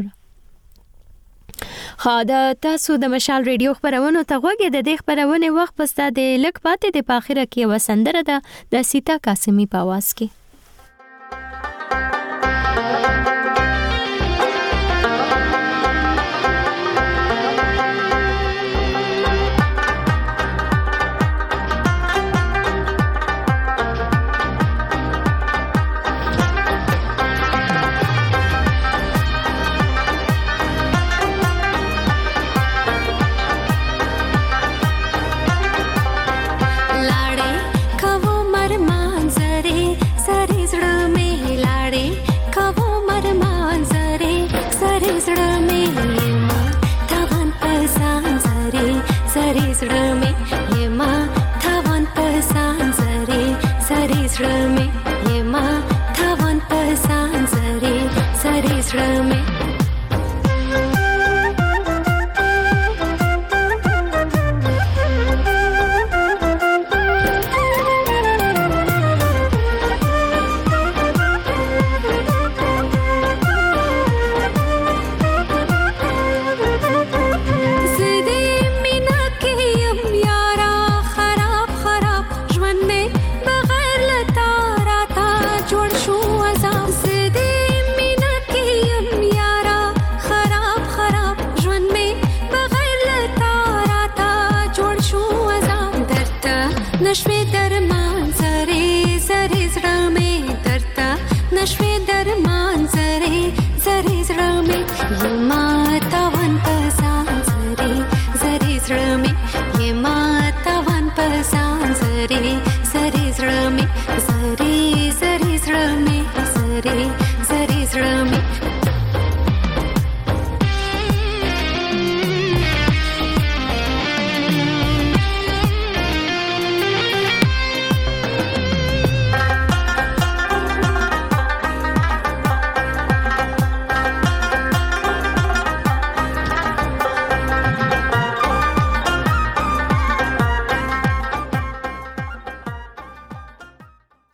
خاده تاسو د مشال ریډیو خبرونه ته غوږی د دې خبرونه وخت پسته د لک پاتې د پاخره کې وسندره ده د سیتا قاسمی په आवाज کې Sare, sare, sare, sare, sare,